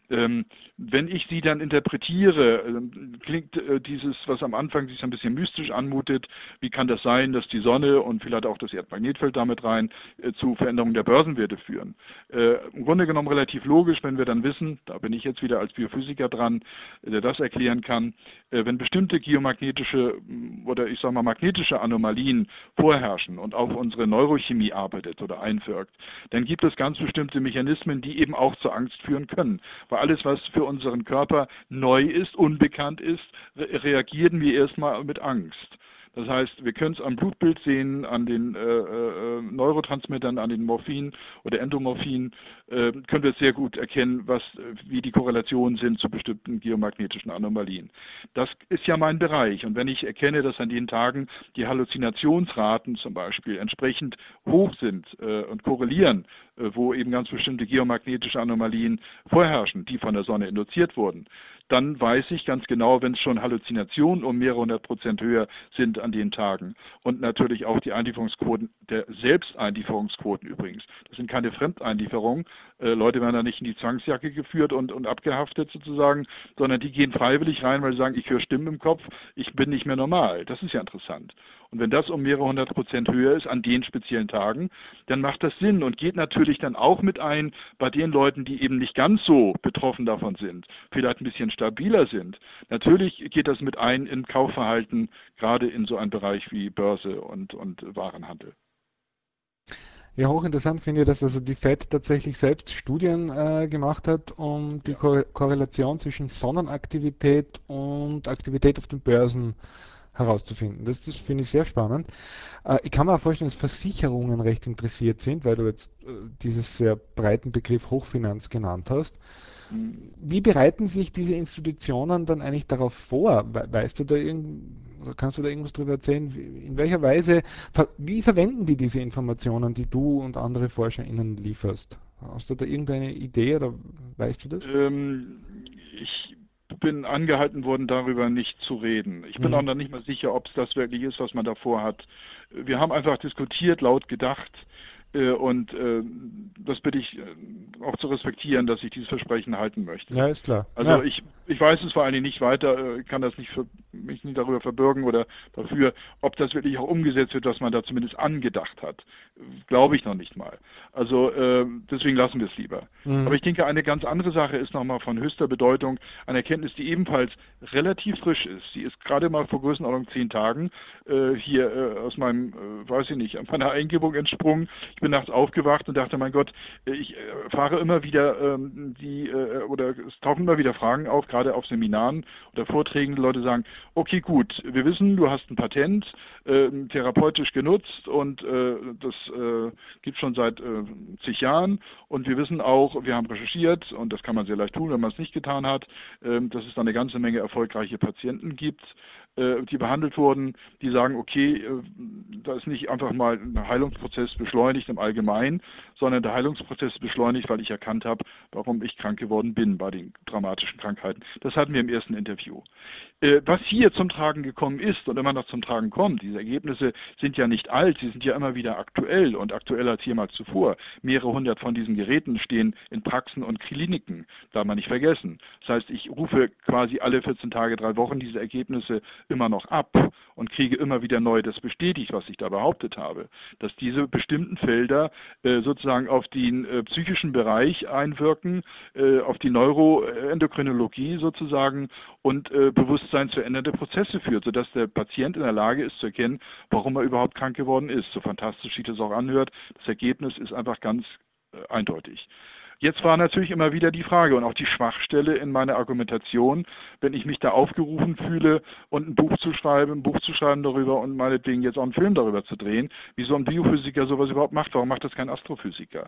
Wenn ich sie dann interpretiere, klingt dieses, was am Anfang sich ein bisschen mystisch anmutet, wie kann das sein, dass die Sonne und vielleicht auch das Erdmagnetfeld damit rein zu Veränderungen der Börsenwerte führen. Im Grunde genommen relativ logisch, wenn wir dann wissen, da bin ich jetzt wieder als Biophysiker dran, der das erklären kann, wenn bestimmte geomagnetische oder ich sage mal magnetische Anomalien vorherrschen und auf unsere Neurochemie arbeitet oder einwirkt, dann gibt es ganz bestimmte Mechanismen, die eben auch zur Angst führen können. Weil alles, was für unseren Körper neu ist, unbekannt ist, reagieren wir erstmal mit Angst. Das heißt, wir können es am Blutbild sehen, an den Neurotransmittern, an den Morphin oder Endomorphin, können wir sehr gut erkennen, wie die Korrelationen sind zu bestimmten geomagnetischen Anomalien. Das ist ja mein Bereich. Und wenn ich erkenne, dass an den Tagen die Halluzinationsraten zum Beispiel entsprechend hoch sind und korrelieren, wo eben ganz bestimmte geomagnetische Anomalien vorherrschen, die von der Sonne induziert wurden, dann weiß ich ganz genau, wenn es schon Halluzinationen um mehrere 100% höher sind an den Tagen und natürlich auch die Einlieferungsquoten der Selbsteinlieferungsquoten übrigens. Das sind keine Fremdeinlieferungen. Leute werden da nicht in die Zwangsjacke geführt und abgehaftet sozusagen, sondern die gehen freiwillig rein, weil sie sagen, ich höre Stimmen im Kopf, ich bin nicht mehr normal. Das ist ja interessant. Und wenn das um mehrere 100% höher ist an den speziellen Tagen, dann macht das Sinn und geht natürlich dann auch mit ein bei den Leuten, die eben nicht ganz so betroffen davon sind, vielleicht ein bisschen stabiler sind. Natürlich geht das mit ein im Kaufverhalten, gerade in so einem Bereich wie Börse und Warenhandel. Ja, hochinteressant finde ich, dass also die FED tatsächlich selbst Studien gemacht hat, um die Ja. Korrelation zwischen Sonnenaktivität und Aktivität auf den Börsen herauszufinden. Das finde ich sehr spannend. Ich kann mir auch vorstellen, dass Versicherungen recht interessiert sind, weil du jetzt dieses sehr breiten Begriff Hochfinanz genannt hast. Hm. Wie bereiten sich diese Institutionen dann eigentlich darauf vor? Weißt du da oder kannst du da irgendwas darüber erzählen? In welcher Weise, wie verwenden die diese Informationen, die du und andere ForscherInnen lieferst? Hast du da irgendeine Idee oder weißt du das? Ich bin angehalten worden, darüber nicht zu reden. Ich bin auch Mhm. noch nicht mal sicher, ob es das wirklich ist, was man davor hat. Wir haben einfach diskutiert, laut gedacht. Und das bitte ich auch zu respektieren, dass ich dieses Versprechen halten möchte. Ja, ist klar. Also Ja. ich weiß es vor allen Dingen nicht weiter, kann das nicht mich nicht darüber verbürgen oder dafür, ob das wirklich auch umgesetzt wird, was man da zumindest angedacht hat. Glaube ich noch nicht mal. Also deswegen lassen wir es lieber. Aber ich denke, eine ganz andere Sache ist nochmal von höchster Bedeutung, eine Erkenntnis, die ebenfalls relativ frisch ist. Sie ist gerade mal vor Größenordnung 10 Tagen hier aus meinem, weiß ich nicht, meiner Eingebung entsprungen. Ich bin nachts aufgewacht und dachte, mein Gott, ich erfahre immer wieder oder es tauchen immer wieder Fragen auf, gerade auf Seminaren oder Vorträgen, die Leute sagen, okay, gut, wir wissen, du hast ein Patent therapeutisch genutzt und das gibt es schon seit zig Jahren und wir wissen auch, wir haben recherchiert und das kann man sehr leicht tun, wenn man es nicht getan hat, dass es da eine ganze Menge erfolgreiche Patienten gibt, die behandelt wurden, die sagen, okay, da ist nicht einfach mal ein Heilungsprozess beschleunigt im Allgemeinen, sondern der Heilungsprozess ist beschleunigt, weil ich erkannt habe, warum ich krank geworden bin bei den dramatischen Krankheiten. Das hatten wir im ersten Interview. Was hier zum Tragen gekommen ist und immer noch zum Tragen kommt, diese Ergebnisse sind ja nicht alt, sie sind ja immer wieder aktuell und aktueller als jemals zuvor. Mehrere hundert von diesen Geräten stehen in Praxen und Kliniken, darf man nicht vergessen. Das heißt, ich rufe quasi alle 14 Tage, 3 Wochen diese Ergebnisse immer noch ab und kriege immer wieder neu das bestätigt, was ich da behauptet habe, dass diese bestimmten Felder sozusagen auf den psychischen Bereich einwirken, auf die Neuroendokrinologie sozusagen und bewusstseinsverändernde Prozesse führt, sodass der Patient in der Lage ist zu erkennen, warum er überhaupt krank geworden ist. So fantastisch sich das auch anhört, das Ergebnis ist einfach ganz eindeutig. Jetzt war natürlich immer wieder die Frage und auch die Schwachstelle in meiner Argumentation, wenn ich mich da aufgerufen fühle und ein Buch zu schreiben darüber und meinetwegen jetzt auch einen Film darüber zu drehen, wie so ein Biophysiker sowas überhaupt macht. Warum macht das kein Astrophysiker?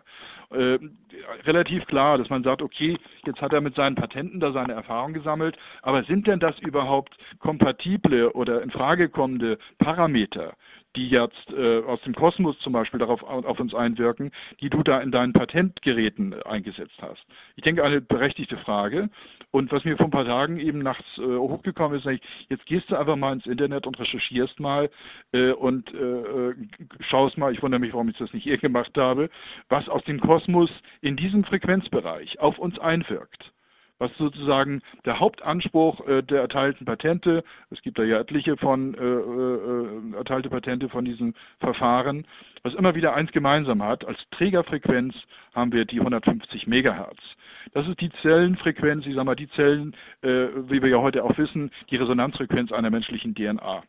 Relativ klar, dass man sagt, okay, jetzt hat er mit seinen Patenten da seine Erfahrung gesammelt, aber sind denn das überhaupt kompatible oder in Frage kommende Parameter, die jetzt aus dem Kosmos zum Beispiel auf uns einwirken, die du da in deinen Patentgeräten eingesetzt hast? Ich denke, eine berechtigte Frage. Und was mir vor ein paar Tagen eben nachts hochgekommen ist, jetzt gehst du einfach mal ins Internet und recherchierst mal und schaust mal, ich wundere mich, warum ich das nicht eher gemacht habe, was aus dem Kosmos in diesem Frequenzbereich auf uns einwirkt. Was sozusagen der Hauptanspruch der erteilten Patente, es gibt da ja etliche von erteilte Patente von diesen Verfahren, was immer wieder eins gemeinsam hat, als Trägerfrequenz haben wir die 150 Megahertz. Das ist die Zellenfrequenz, ich sage mal die Zellen, wie wir ja heute auch wissen, die Resonanzfrequenz einer menschlichen DNA.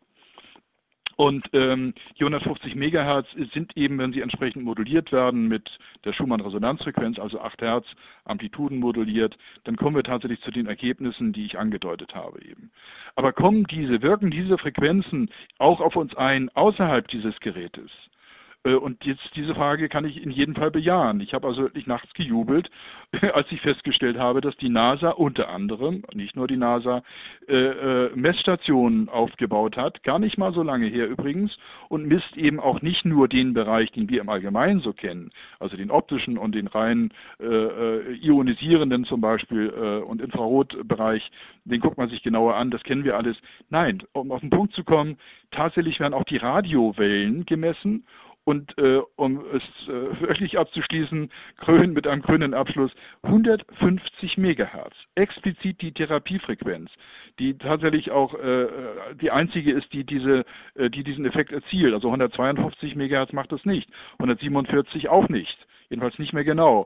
Und die 150 Megahertz sind eben, wenn sie entsprechend moduliert werden mit der Schumann-Resonanzfrequenz, also 8 Hertz, Amplituden moduliert, dann kommen wir tatsächlich zu den Ergebnissen, die ich angedeutet habe eben. Aber wirken diese Frequenzen auch auf uns ein außerhalb dieses Gerätes? Und jetzt diese Frage kann ich in jedem Fall bejahen. Ich habe also wirklich nachts gejubelt, als ich festgestellt habe, dass die NASA unter anderem, nicht nur die NASA, Messstationen aufgebaut hat, gar nicht mal so lange her übrigens, und misst eben auch nicht nur den Bereich, den wir im Allgemeinen so kennen, also den optischen und den rein ionisierenden zum Beispiel und Infrarotbereich, den guckt man sich genauer an, das kennen wir alles. Nein, um auf den Punkt zu kommen, tatsächlich werden auch die Radiowellen gemessen. Und um es wirklich abzuschließen, mit einem grünen Abschluss, 150 Megahertz, explizit die Therapiefrequenz, die tatsächlich auch die einzige ist, die diesen Effekt erzielt. Also 152 Megahertz macht das nicht, 147 auch nicht. Jedenfalls nicht mehr genau.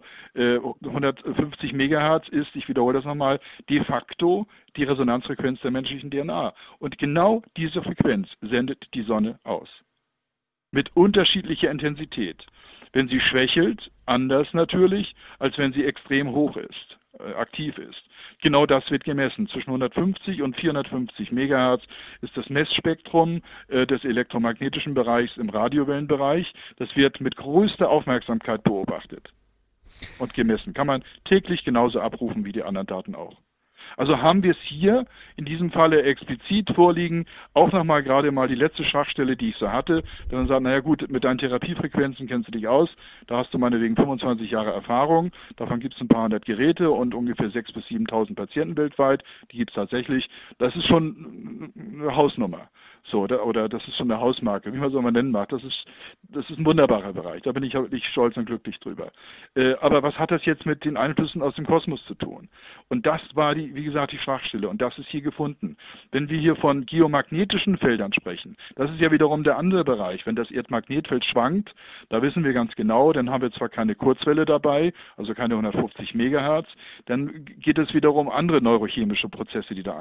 150 Megahertz ist, ich wiederhole das nochmal, de facto die Resonanzfrequenz der menschlichen DNA. Und genau diese Frequenz sendet die Sonne aus. Mit unterschiedlicher Intensität. Wenn sie schwächelt, anders natürlich, als wenn sie extrem hoch ist, aktiv ist. Genau das wird gemessen. Zwischen 150 und 450 Megahertz ist das Messspektrum des elektromagnetischen Bereichs im Radiowellenbereich. Das wird mit größter Aufmerksamkeit beobachtet und gemessen. Kann man täglich genauso abrufen wie die anderen Daten auch. Also haben wir es hier in diesem Falle explizit vorliegen, auch nochmal gerade mal die letzte Schwachstelle, die ich so hatte, dass man sagt, naja gut, mit deinen Therapiefrequenzen kennst du dich aus, da hast du meinetwegen 25 Jahre Erfahrung, davon gibt es ein paar hundert Geräte und ungefähr 6.000 bis 7.000 Patienten weltweit, die gibt es tatsächlich, das ist schon eine Hausnummer. So, oder das ist schon eine Hausmarke, wie man es auch mal nennen mag. Das ist ein wunderbarer Bereich, da bin ich wirklich stolz und glücklich drüber. Aber was hat das jetzt mit den Einflüssen aus dem Kosmos zu tun? Und das war wie wie gesagt, die Schwachstelle und das ist hier gefunden. Wenn wir hier von geomagnetischen Feldern sprechen, das ist ja wiederum der andere Bereich. Wenn das Erdmagnetfeld schwankt, da wissen wir ganz genau, dann haben wir zwar keine Kurzwelle dabei, also keine 150 Megahertz, dann geht es wiederum um andere neurochemische Prozesse, die da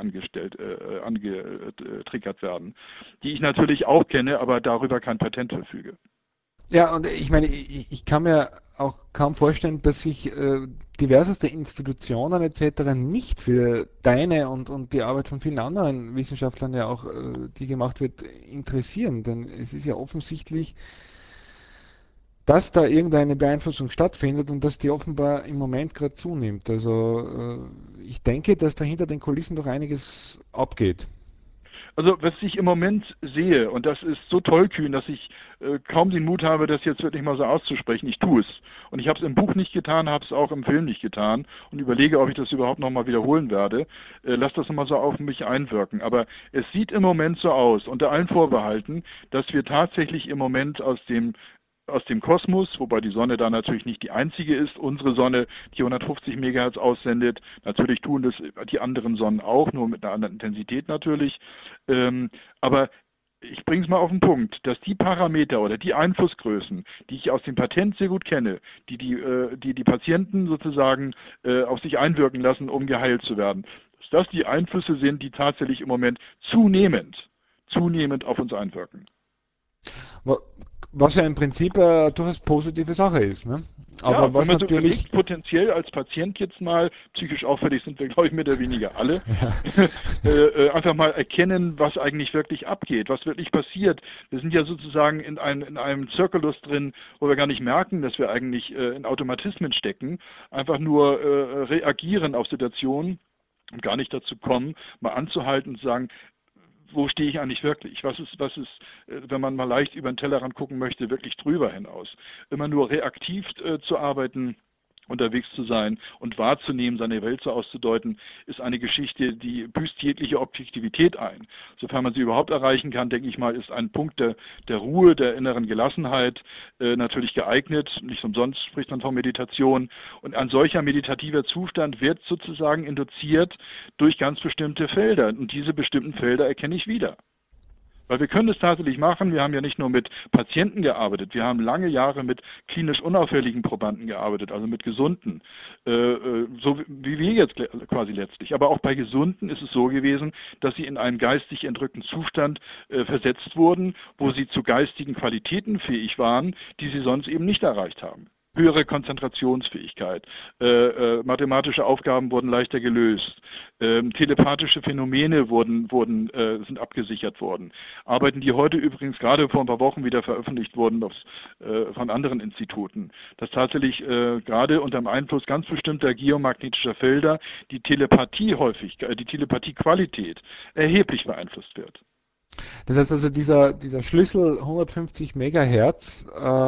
angetriggert werden, die ich natürlich auch kenne, aber darüber kein Patent verfüge. Ja, und ich meine, ich kann mir auch kaum vorstellen, dass sich diverseste Institutionen etc. nicht für deine und die Arbeit von vielen anderen Wissenschaftlern ja auch, die gemacht wird, interessieren. Denn es ist ja offensichtlich, dass da irgendeine Beeinflussung stattfindet und dass die offenbar im Moment gerade zunimmt. Also ich denke, dass da hinter den Kulissen doch einiges abgeht. Also was ich im Moment sehe, und das ist so tollkühn, dass ich kaum den Mut habe, das jetzt wirklich mal so auszusprechen, ich tue es. Und ich habe es im Buch nicht getan, habe es auch im Film nicht getan und überlege, ob ich das überhaupt nochmal wiederholen werde. Lass das nochmal so auf mich einwirken. Aber es sieht im Moment so aus, unter allen Vorbehalten, dass wir tatsächlich im Moment aus dem Kosmos, wobei die Sonne da natürlich nicht die einzige ist, unsere Sonne, die 150 Megahertz aussendet, natürlich tun das die anderen Sonnen auch, nur mit einer anderen Intensität natürlich, aber ich bringe es mal auf den Punkt, dass die Parameter oder die Einflussgrößen, die ich aus dem Patent sehr gut kenne, die Patienten sozusagen auf sich einwirken lassen, um geheilt zu werden, dass das die Einflüsse sind, die tatsächlich im Moment zunehmend auf uns einwirken. Was ja im Prinzip durchaus positive Sache ist. Ne? Ja, Aber wenn was man so natürlich, überlegt, potenziell als Patient jetzt mal, psychisch auffällig sind wir, glaube ich, mehr oder weniger alle, ja, einfach mal erkennen, was eigentlich wirklich abgeht, was wirklich passiert. Wir sind ja sozusagen in einem Zirkelus drin, wo wir gar nicht merken, dass wir eigentlich in Automatismen stecken, einfach nur reagieren auf Situationen und gar nicht dazu kommen, mal anzuhalten und zu sagen, wo stehe ich eigentlich wirklich? Wenn man mal leicht über den Tellerrand gucken möchte, wirklich drüber hinaus? Immer nur reaktiv zu arbeiten, unterwegs zu sein und wahrzunehmen, seine Welt so auszudeuten, ist eine Geschichte, die büßt jegliche Objektivität ein. Sofern man sie überhaupt erreichen kann, denke ich mal, ist ein Punkt der Ruhe, der inneren Gelassenheit natürlich geeignet. Nicht umsonst spricht man von Meditation. Und ein solcher meditativer Zustand wird sozusagen induziert durch ganz bestimmte Felder. Und diese bestimmten Felder erkenne ich wieder. Weil wir können es tatsächlich machen. Wir haben ja nicht nur mit Patienten gearbeitet, wir haben lange Jahre mit klinisch unauffälligen Probanden gearbeitet, also mit Gesunden, so wie wir jetzt quasi letztlich. Aber auch bei Gesunden ist es so gewesen, dass sie in einen geistig entrückten Zustand versetzt wurden, wo sie zu geistigen Qualitäten fähig waren, die sie sonst eben nicht erreicht haben. Höhere Konzentrationsfähigkeit, mathematische Aufgaben wurden leichter gelöst, telepathische Phänomene sind abgesichert worden. Arbeiten, die heute übrigens gerade vor ein paar Wochen wieder veröffentlicht wurden von anderen Instituten, dass tatsächlich gerade unter dem Einfluss ganz bestimmter geomagnetischer Felder die die Telepathiequalität erheblich beeinflusst wird. das heißt also, dieser Schlüssel 150 Megahertz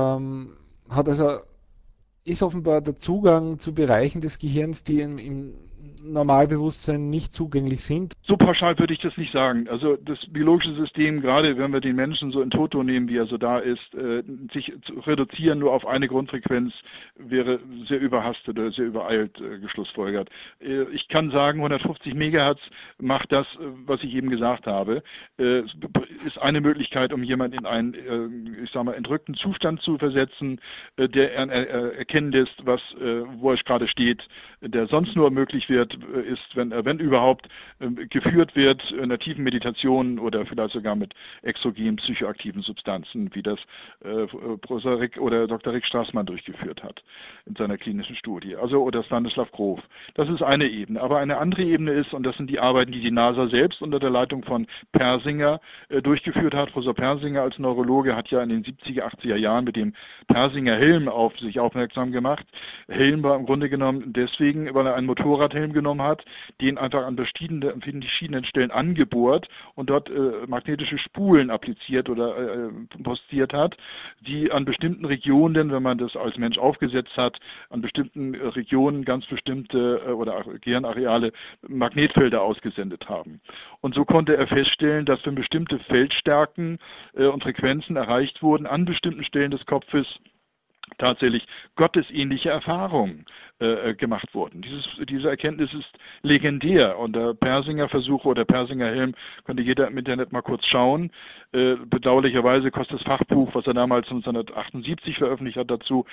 hat also, ist offenbar der Zugang zu Bereichen des Gehirns, die im Normalbewusstsein nicht zugänglich sind. So pauschal würde ich das nicht sagen. Also das biologische System, gerade wenn wir den Menschen so in Toto nehmen, wie er so da ist, sich zu reduzieren nur auf eine Grundfrequenz, wäre sehr überhastet oder sehr übereilt geschlussfolgert. Ich kann sagen, 150 Megahertz macht das, was ich eben gesagt habe. Es ist eine Möglichkeit, um jemanden in einen, ich sage mal, entrückten Zustand zu versetzen, der erkennen lässt, wo er gerade steht, der sonst nur möglich wird, ist, wenn überhaupt, geführt wird in der tiefen Meditation oder vielleicht sogar mit exogenen psychoaktiven Substanzen, wie das Professor Rick oder Dr. Rick Strassmann durchgeführt hat in seiner klinischen Studie. Also oder Stanislav Grof. Das ist eine Ebene. Aber eine andere Ebene ist, und das sind die Arbeiten, die die NASA selbst unter der Leitung von Persinger durchgeführt hat. Professor Persinger als Neurologe hat ja in den 70er, 80er Jahren mit dem Persinger Helm auf sich aufmerksam gemacht. Helm war im Grunde genommen deswegen, weil er einen Motorradhelm genommen hat, den einfach an verschiedenen Stellen angebohrt und dort magnetische Spulen appliziert oder postiert hat, die an bestimmten Regionen, wenn man das als Mensch aufgesetzt hat, an bestimmten Regionen ganz bestimmte oder Gehirnareale Magnetfelder ausgesendet haben. Und so konnte er feststellen, dass wenn bestimmte Feldstärken und Frequenzen erreicht wurden an bestimmten Stellen des Kopfes, tatsächlich gottesähnliche Erfahrungen gemacht wurden. Diese Erkenntnis ist legendär und der Persinger Versuch oder Persinger Helm könnte jeder im Internet mal kurz schauen. Bedauerlicherweise kostet das Fachbuch, was er damals 1978 veröffentlicht hat, dazu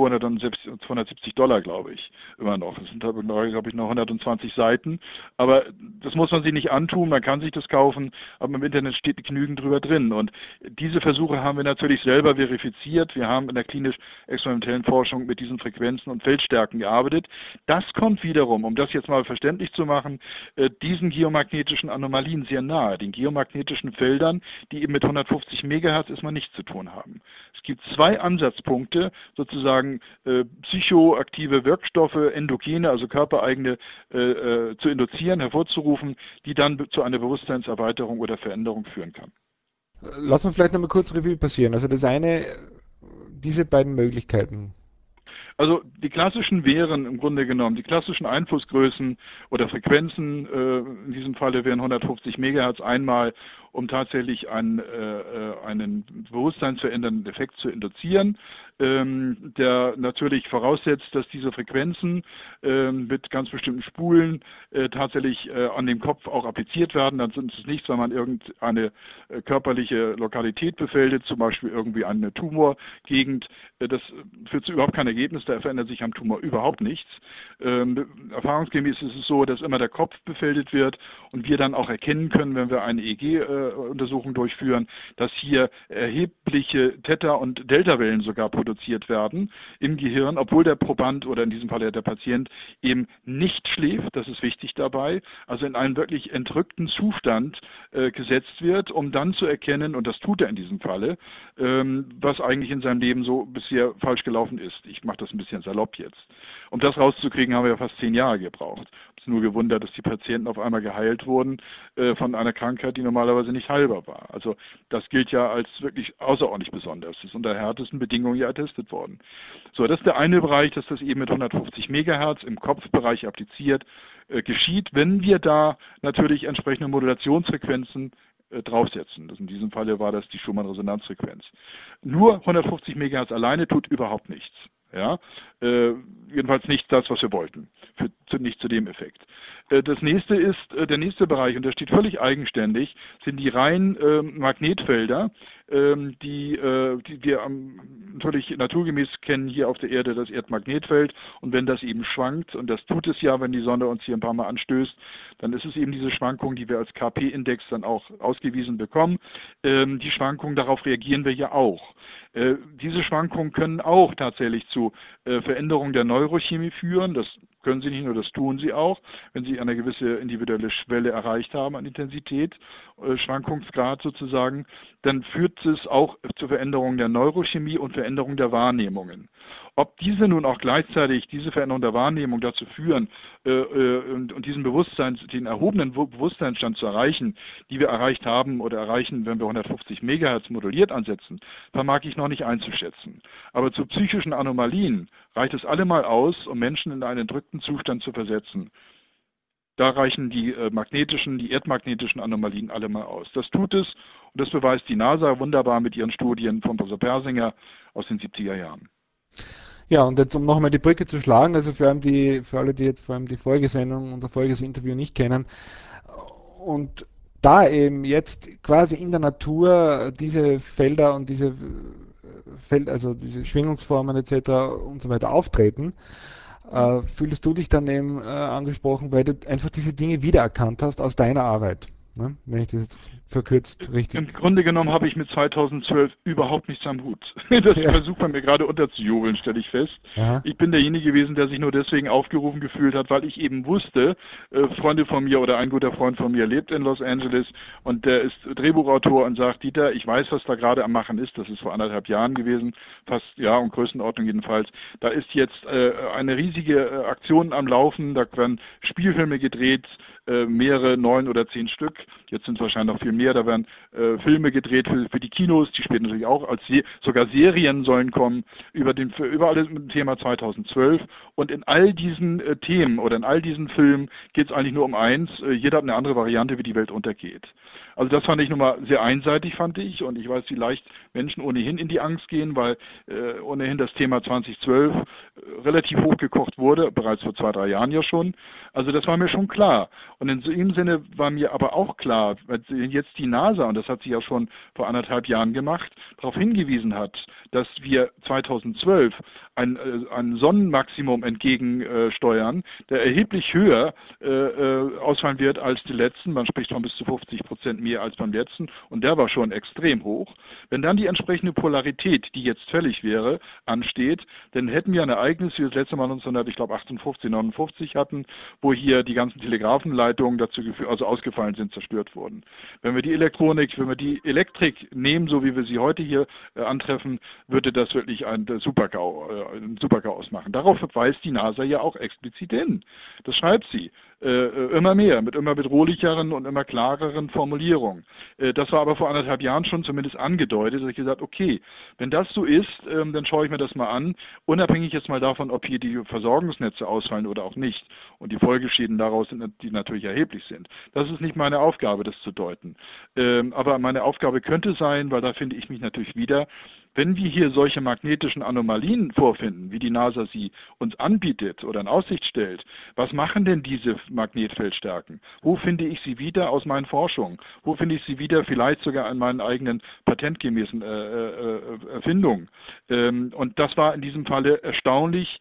$270, glaube ich, immer noch. Das sind, glaube ich, noch 120 Seiten. Aber das muss man sich nicht antun, man kann sich das kaufen, aber im Internet steht genügend drüber drin. Und diese Versuche haben wir natürlich selber verifiziert. Wir haben in der klinisch-experimentellen Forschung mit diesen Frequenzen und Feldstärken gearbeitet. Das kommt wiederum, um das jetzt mal verständlich zu machen, diesen geomagnetischen Anomalien sehr nahe, den geomagnetischen Feldern, die eben mit 150 Megahertz erstmal nichts zu tun haben. Es gibt zwei Ansatzpunkte, sozusagen psychoaktive Wirkstoffe, endogene, also körpereigene, zu induzieren, hervorzurufen, die dann zu einer Bewusstseinserweiterung oder Veränderung führen kann. Lass uns vielleicht nochmal kurz Revue passieren. Also das eine, diese beiden Möglichkeiten. Also die klassischen wären im Grunde genommen, die klassischen Einflussgrößen oder Frequenzen, in diesem Falle wären 150 Megahertz einmal, um tatsächlich einen bewusstseinsverändernden Effekt zu induzieren, der natürlich voraussetzt, dass diese Frequenzen mit ganz bestimmten Spulen tatsächlich an den Kopf auch appliziert werden. Dann sind es nichts, wenn man irgendeine körperliche Lokalität befeldet, zum Beispiel irgendwie eine Tumorgegend. Das führt zu überhaupt kein Ergebnis, da verändert sich am Tumor überhaupt nichts. Erfahrungsgemäß ist es so, dass immer der Kopf befeldet wird und wir dann auch erkennen können, wenn wir eine EEG-Untersuchung durchführen, dass hier erhebliche Theta- und Delta-Wellen sogar produziert werden im Gehirn, obwohl der Proband oder in diesem Fall der Patient eben nicht schläft, das ist wichtig dabei, also in einen wirklich entrückten Zustand gesetzt wird, um dann zu erkennen, und das tut er in diesem Falle, was eigentlich in seinem Leben so bisher falsch gelaufen ist. Ich mache das ein bisschen salopp jetzt. Um das rauszukriegen, haben wir ja fast 10 Jahre gebraucht. Es ist nur gewundert, dass die Patienten auf einmal geheilt wurden von einer Krankheit, die normalerweise nicht heilbar war. Also das gilt ja als wirklich außerordentlich besonders. Das ist unter härtesten Bedingungen ja attestet worden. So, das ist der eine Bereich, dass das eben mit 150 Megahertz im Kopfbereich appliziert geschieht, wenn wir da natürlich entsprechende Modulationsfrequenzen draufsetzen. In diesem Falle war das die Schumann-Resonanzfrequenz. Nur 150 Megahertz alleine tut überhaupt nichts. Ja? Jedenfalls nicht das, was wir wollten. Nicht zu dem Effekt. Das nächste ist, der nächste Bereich, und der steht völlig eigenständig, sind die reinen Magnetfelder, die wir natürlich naturgemäß kennen hier auf der Erde, das Erdmagnetfeld. Und wenn das eben schwankt, und das tut es ja, wenn die Sonne uns hier ein paar Mal anstößt, dann ist es eben diese Schwankung, die wir als KP-Index dann auch ausgewiesen bekommen. Die Schwankung, darauf reagieren wir ja auch. Diese Schwankungen können auch tatsächlich zu Veränderungen der Neurochemie führen. Das können sie nicht nur, das tun sie auch, wenn sie eine gewisse individuelle Schwelle erreicht haben an Intensität, Schwankungsgrad sozusagen, dann führt es auch zu Veränderungen der Neurochemie und Veränderungen der Wahrnehmungen. Ob diese nun auch gleichzeitig, diese Veränderung der Wahrnehmung dazu führen und diesen den erhobenen Bewusstseinsstand zu erreichen, die wir erreicht haben oder erreichen, wenn wir 150 Megahertz moduliert ansetzen, vermag ich noch nicht einzuschätzen. Aber zu psychischen Anomalien reicht es allemal aus, um Menschen in einen entrückten Zustand zu versetzen. Da reichen die erdmagnetischen Anomalien allemal aus. Das tut es und das beweist die NASA wunderbar mit ihren Studien von Professor Persinger aus den 70er Jahren. Ja, und jetzt um nochmal die Brücke zu schlagen, also für alle, die jetzt vor allem die Folgesendung, unser voriges Interview nicht kennen, und da eben jetzt quasi in der Natur diese Felder und also diese Schwingungsformen etc. und so weiter auftreten, fühlst du dich dann eben angesprochen, weil du einfach diese Dinge wiedererkannt hast aus deiner Arbeit. Ne? Wenn ich das jetzt verkürzt richtig. Im Grunde genommen habe ich mit 2012 überhaupt nichts am Hut. Das Ja. versucht man mir gerade unterzujubeln, stelle ich fest. Aha. Ich bin derjenige gewesen, der sich nur deswegen aufgerufen gefühlt hat, weil ich eben wusste, Freunde von mir oder ein guter Freund von mir lebt in Los Angeles und der ist Drehbuchautor und sagt, Dieter, ich weiß, was da gerade am Machen ist. Das ist vor 1,5 Jahren gewesen, fast, ja, um Größenordnung jedenfalls. Da ist jetzt eine riesige Aktion am Laufen, da werden Spielfilme gedreht, mehrere, 9 oder 10 Stück. Jetzt sind es wahrscheinlich noch viel mehr. Da werden Filme gedreht für die Kinos, die später natürlich auch sogar Serien sollen kommen über alles mit dem Thema 2012. Und in all diesen Themen oder in all diesen Filmen geht es eigentlich nur um eins. Jeder hat eine andere Variante, wie die Welt untergeht. Also das fand ich nochmal sehr einseitig, fand ich. Und ich weiß, wie leicht Menschen ohnehin in die Angst gehen, weil ohnehin das Thema 2012 relativ hochgekocht wurde, bereits vor 2, 3 Jahren ja schon. Also das war mir schon klar. Und in dem Sinne war mir aber auch klar, weil jetzt die NASA, und das hat sie ja schon vor 1,5 Jahren gemacht, darauf hingewiesen hat, dass wir 2012 ein Sonnenmaximum entgegensteuern, der erheblich höher ausfallen wird als die letzten. Man spricht von bis zu 50% mehr als beim letzten und der war schon extrem hoch. Wenn dann die entsprechende Polarität, die jetzt fällig wäre, ansteht, dann hätten wir ein Ereignis, wie wir das letzte Mal 1958, 59 hatten, wo hier die ganzen Telegrafenleitungen dazu also ausgefallen sind, zerstört wurden. Wenn wir die Elektronik, wenn wir die Elektrik nehmen, so wie wir sie heute hier antreffen, würde das wirklich ein Super-GAU ausmachen. Darauf weist die NASA ja auch explizit hin. Das schreibt sie. Immer mehr, mit immer bedrohlicheren und immer klareren Formulierungen. Das war aber vor 1,5 Jahren schon zumindest angedeutet, dass ich gesagt, okay, wenn das so ist, dann schaue ich mir das mal an, unabhängig jetzt mal davon, ob hier die Versorgungsnetze ausfallen oder auch nicht. Und die Folgeschäden daraus sind, die natürlich erheblich sind. Das ist nicht meine Aufgabe, das zu deuten. Aber meine Aufgabe könnte sein, weil da finde ich mich natürlich wieder, wenn wir hier solche magnetischen Anomalien vorfinden, wie die NASA sie uns anbietet oder in Aussicht stellt, was machen denn diese Magnetfeldstärken? Wo finde ich sie wieder aus meinen Forschungen? Wo finde ich sie wieder vielleicht sogar an meinen eigenen patentgemäßen Erfindungen? Und das war in diesem Falle erstaunlich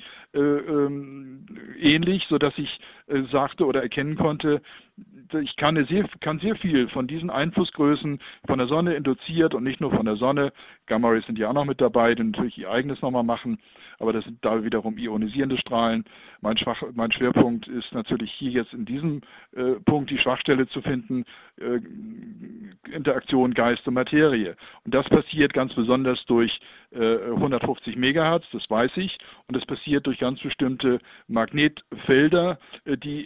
ähnlich, sodass ich sagte oder erkennen konnte, ich kann sehr viel von diesen Einflussgrößen von der Sonne induziert und nicht nur von der Sonne. Gamma-Rays sind ja auch noch mit dabei, die natürlich ihr eigenes nochmal machen, aber das sind da wiederum ionisierende Strahlen. Mein Schwerpunkt ist natürlich hier jetzt in diesem Punkt die Schwachstelle zu finden, Interaktion Geist und Materie. Und das passiert ganz besonders durch 150 Megahertz, das weiß ich, und das passiert durch ganz bestimmte Magnetfelder, die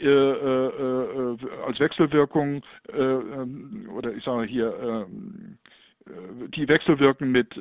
als Wechselwirkung oder ich sage hier, die wechselwirken mit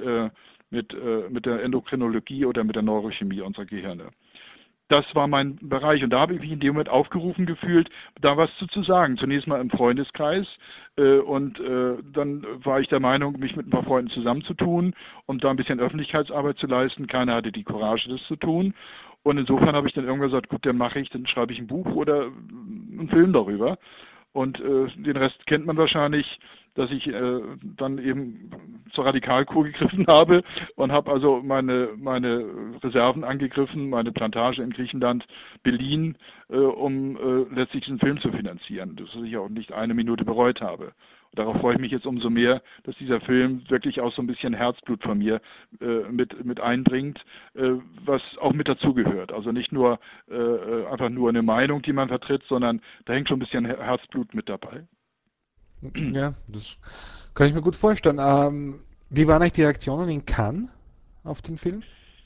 der Endokrinologie oder mit der Neurochemie unserer Gehirne. Das war mein Bereich und da habe ich mich in dem Moment aufgerufen gefühlt, da was zu sagen. Zunächst mal im Freundeskreis und dann war ich der Meinung, mich mit ein paar Freunden zusammenzutun, um da ein bisschen Öffentlichkeitsarbeit zu leisten. Keiner hatte die Courage, das zu tun. Und insofern habe ich dann irgendwann gesagt, gut, dann mache ich, dann schreibe ich ein Buch oder einen Film darüber. Und den Rest kennt man wahrscheinlich, dass ich dann eben zur Radikalkur gegriffen habe und habe also meine Reserven angegriffen, meine Plantage in Griechenland beliehen, um letztlich diesen Film zu finanzieren, das ich auch nicht eine Minute bereut habe. Und darauf freue ich mich jetzt umso mehr, dass dieser Film wirklich auch so ein bisschen Herzblut von mir mit einbringt, was auch mit dazugehört. Also nicht nur einfach nur eine Meinung, die man vertritt, sondern da hängt schon ein bisschen Herzblut mit dabei. Ja, das kann ich mir gut vorstellen. Wie waren eigentlich die Reaktionen in Cannes auf den Film?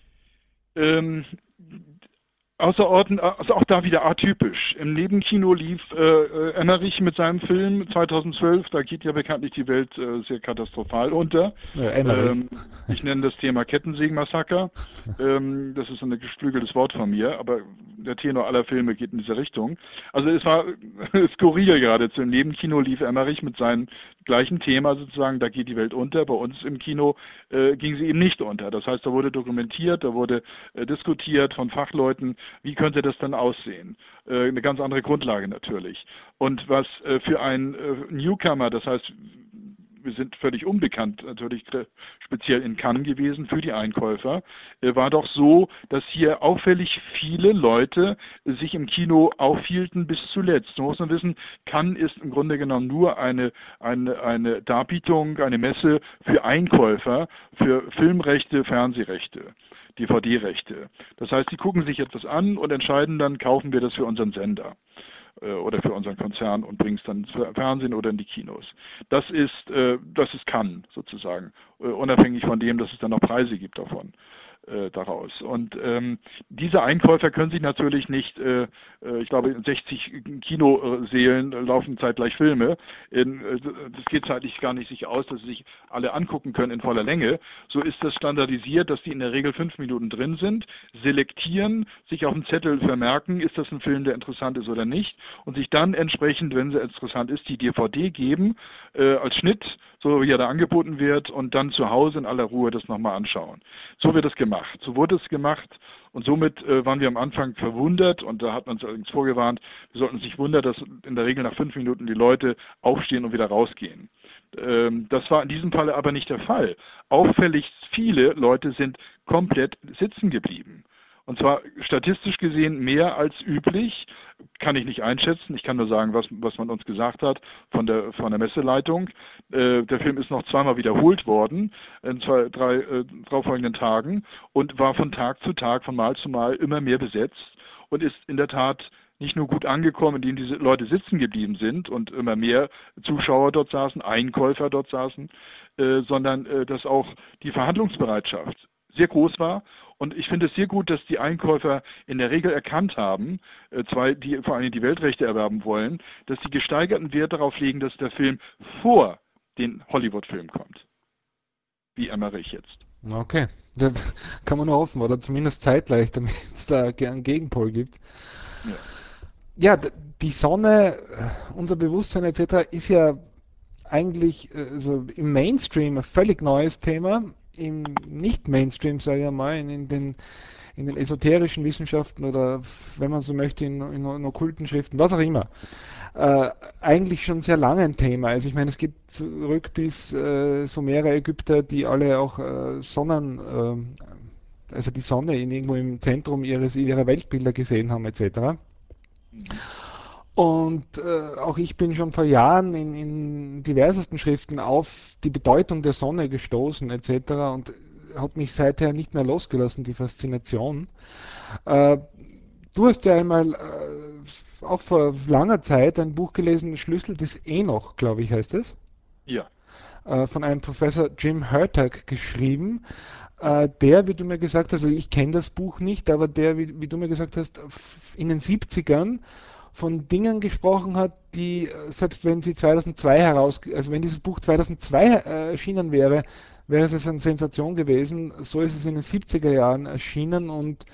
Ähm, Außerordentlich, also auch da wieder atypisch. Im Nebenkino lief Emmerich mit seinem Film 2012, da geht ja bekanntlich die Welt sehr katastrophal unter. Ja, Emmerich. Ich nenne das Thema Kettensägenmassaker. Das ist ein geflügeltes Wort von mir, aber der Tenor aller Filme geht in diese Richtung. Also es war skurril geradezu. Im Nebenkino lief Emmerich mit seinem gleichen Thema sozusagen, da geht die Welt unter. Bei uns im Kino ging sie eben nicht unter. Das heißt, da wurde dokumentiert, da wurde diskutiert von Fachleuten, wie könnte das dann aussehen? Eine ganz andere Grundlage natürlich. Und was für einen Newcomer, das heißt, wir sind völlig unbekannt, natürlich speziell in Cannes gewesen für die Einkäufer, war doch so, dass hier auffällig viele Leute sich im Kino aufhielten bis zuletzt. So muss man wissen, Cannes ist im Grunde genommen nur eine Darbietung, eine Messe für Einkäufer, für Filmrechte, Fernsehrechte. DVD-Rechte. Das heißt, sie gucken sich etwas an und entscheiden dann, kaufen wir das für unseren Sender oder für unseren Konzern und bringen es dann ins Fernsehen oder in die Kinos. Das ist Cannes sozusagen, unabhängig von dem, dass es dann noch Preise gibt davon. daraus. Und diese Einkäufer können sich natürlich nicht, ich glaube, in 60 Kinosälen laufen zeitgleich Filme. Das geht zeitlich gar nicht sich aus, dass sie sich alle angucken können in voller Länge. So ist das standardisiert, dass die in der Regel 5 Minuten drin sind, selektieren, sich auf dem Zettel vermerken, ist das ein Film, der interessant ist oder nicht, und sich dann entsprechend, wenn sie interessant ist, die DVD geben, als Schnitt, so wie er da angeboten wird, und dann zu Hause in aller Ruhe das nochmal anschauen. So wird es gemacht. So wurde es gemacht, und somit waren wir am Anfang verwundert, und da hat man uns allerdings vorgewarnt, wir sollten uns nicht wundern, dass in der Regel nach 5 Minuten die Leute aufstehen und wieder rausgehen. Das war in diesem Falle aber nicht der Fall. Auffällig viele Leute sind komplett sitzen geblieben. Und zwar statistisch gesehen mehr als üblich, kann ich nicht einschätzen. Ich kann nur sagen, was man uns gesagt hat von der Messeleitung. Der Film ist noch zweimal wiederholt worden, in drei darauffolgenden Tagen, und war von Tag zu Tag, von Mal zu Mal immer mehr besetzt und ist in der Tat nicht nur gut angekommen, indem diese Leute sitzen geblieben sind und immer mehr Zuschauer dort saßen, Einkäufer dort saßen, sondern dass auch die Verhandlungsbereitschaft sehr groß war. Und ich finde es sehr gut, dass die Einkäufer in der Regel erkannt haben, die vor allem die Weltrechte erwerben wollen, dass sie gesteigerten Wert darauf legen, dass der Film vor den Hollywood-Film kommt. Wie Emmerich jetzt. Okay, da kann man nur hoffen, oder zumindest zeitgleich, damit es da einen Gegenpol gibt. Ja. Ja, die Sonne, unser Bewusstsein etc. ist ja eigentlich so im Mainstream ein völlig neues Thema. Im Nicht-Mainstream, sage ich mal, in den esoterischen Wissenschaften oder, wenn man so möchte, in okkulten Schriften, was auch immer, eigentlich schon sehr lange ein Thema. Also ich meine, es geht zurück bis Sumerer, Ägypter, die alle auch also die Sonne irgendwo im Zentrum ihrer Weltbilder gesehen haben, etc. Mhm. Und auch ich bin schon vor Jahren in diversesten Schriften auf die Bedeutung der Sonne gestoßen, etc. und hat mich seither nicht mehr losgelassen, die Faszination. Äh, Du hast ja einmal auch vor langer Zeit ein Buch gelesen, Schlüssel des Enoch, glaube ich, heißt es, Ja, von einem Professor Jim Hurtak geschrieben, ja. der, wie du mir gesagt hast, also ich kenne das Buch nicht, aber der, wie du mir gesagt hast, in den 70ern von Dingen gesprochen hat, die, selbst wenn sie 2002 also wenn dieses Buch 2002 erschienen wäre, wäre es eine Sensation gewesen. So ist es in den 70er Jahren erschienen und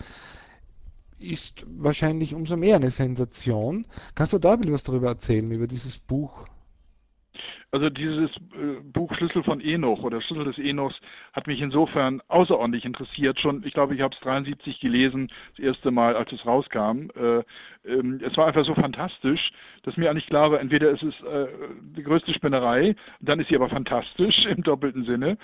ist wahrscheinlich umso mehr eine Sensation. Kannst du da ein bisschen was darüber erzählen, über dieses Buch? Also dieses Buch Schlüssel von Enoch oder Schlüssel des Enochs hat mich insofern außerordentlich interessiert. Schon, ich glaube, ich habe es 73 gelesen, das erste Mal, als es rauskam. Es war einfach so fantastisch, dass mir eigentlich klar war, entweder ist es die größte Spinnerei, dann ist sie aber fantastisch im doppelten Sinne,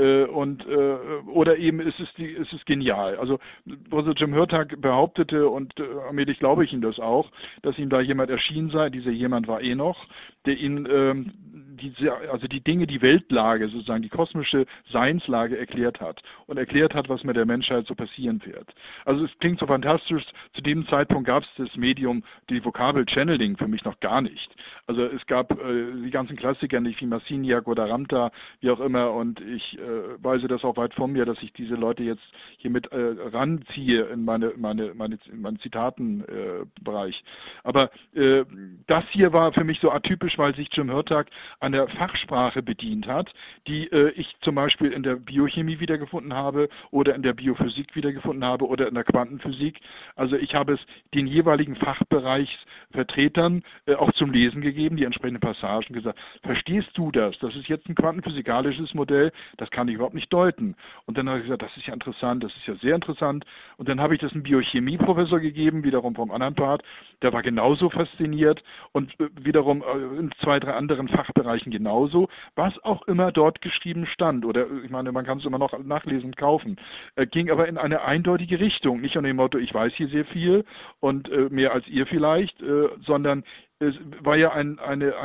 oder eben ist es genial. Also Professor Jim Hurtak behauptete, und allmählich glaube ich ihm das auch, dass ihm da jemand erschienen sei. Dieser jemand war Enoch, der ihn also die Dinge, die Weltlage, sozusagen die kosmische Seinslage erklärt hat und erklärt hat, was mit der Menschheit so passieren wird. Also es klingt so fantastisch, zu dem Zeitpunkt gab es das Medium, die Vokabel Channeling für mich noch gar nicht. Also es gab die ganzen Klassiker nicht, wie Marciniak oder Ramta, wie auch immer, und ich weise das auch weit von mir, dass ich diese Leute jetzt hier mit ranziehe in meinen Zitatenbereich. Aber das hier war für mich so atypisch, weil sich Jim Hurtak einer Fachsprache bedient hat, die ich zum Beispiel in der Biochemie wiedergefunden habe oder in der Biophysik wiedergefunden habe oder in der Quantenphysik. Also ich habe es den jeweiligen Fachbereichsvertretern auch zum Lesen gegeben, die entsprechenden Passagen gesagt, verstehst du das? Das ist jetzt ein quantenphysikalisches Modell, das kann ich überhaupt nicht deuten. Und dann habe ich gesagt, das ist ja interessant, das ist ja sehr interessant. Und dann habe ich das einem Biochemieprofessor gegeben, wiederum vom anderen Part, der war genauso fasziniert und wiederum in 2, 3 anderen Fachbereichen genauso, was auch immer dort geschrieben stand, oder ich meine, man kann es immer noch nachlesen und kaufen, ging aber in eine eindeutige Richtung, nicht unter dem Motto, ich weiß hier sehr viel und mehr als ihr vielleicht, sondern es war ja ein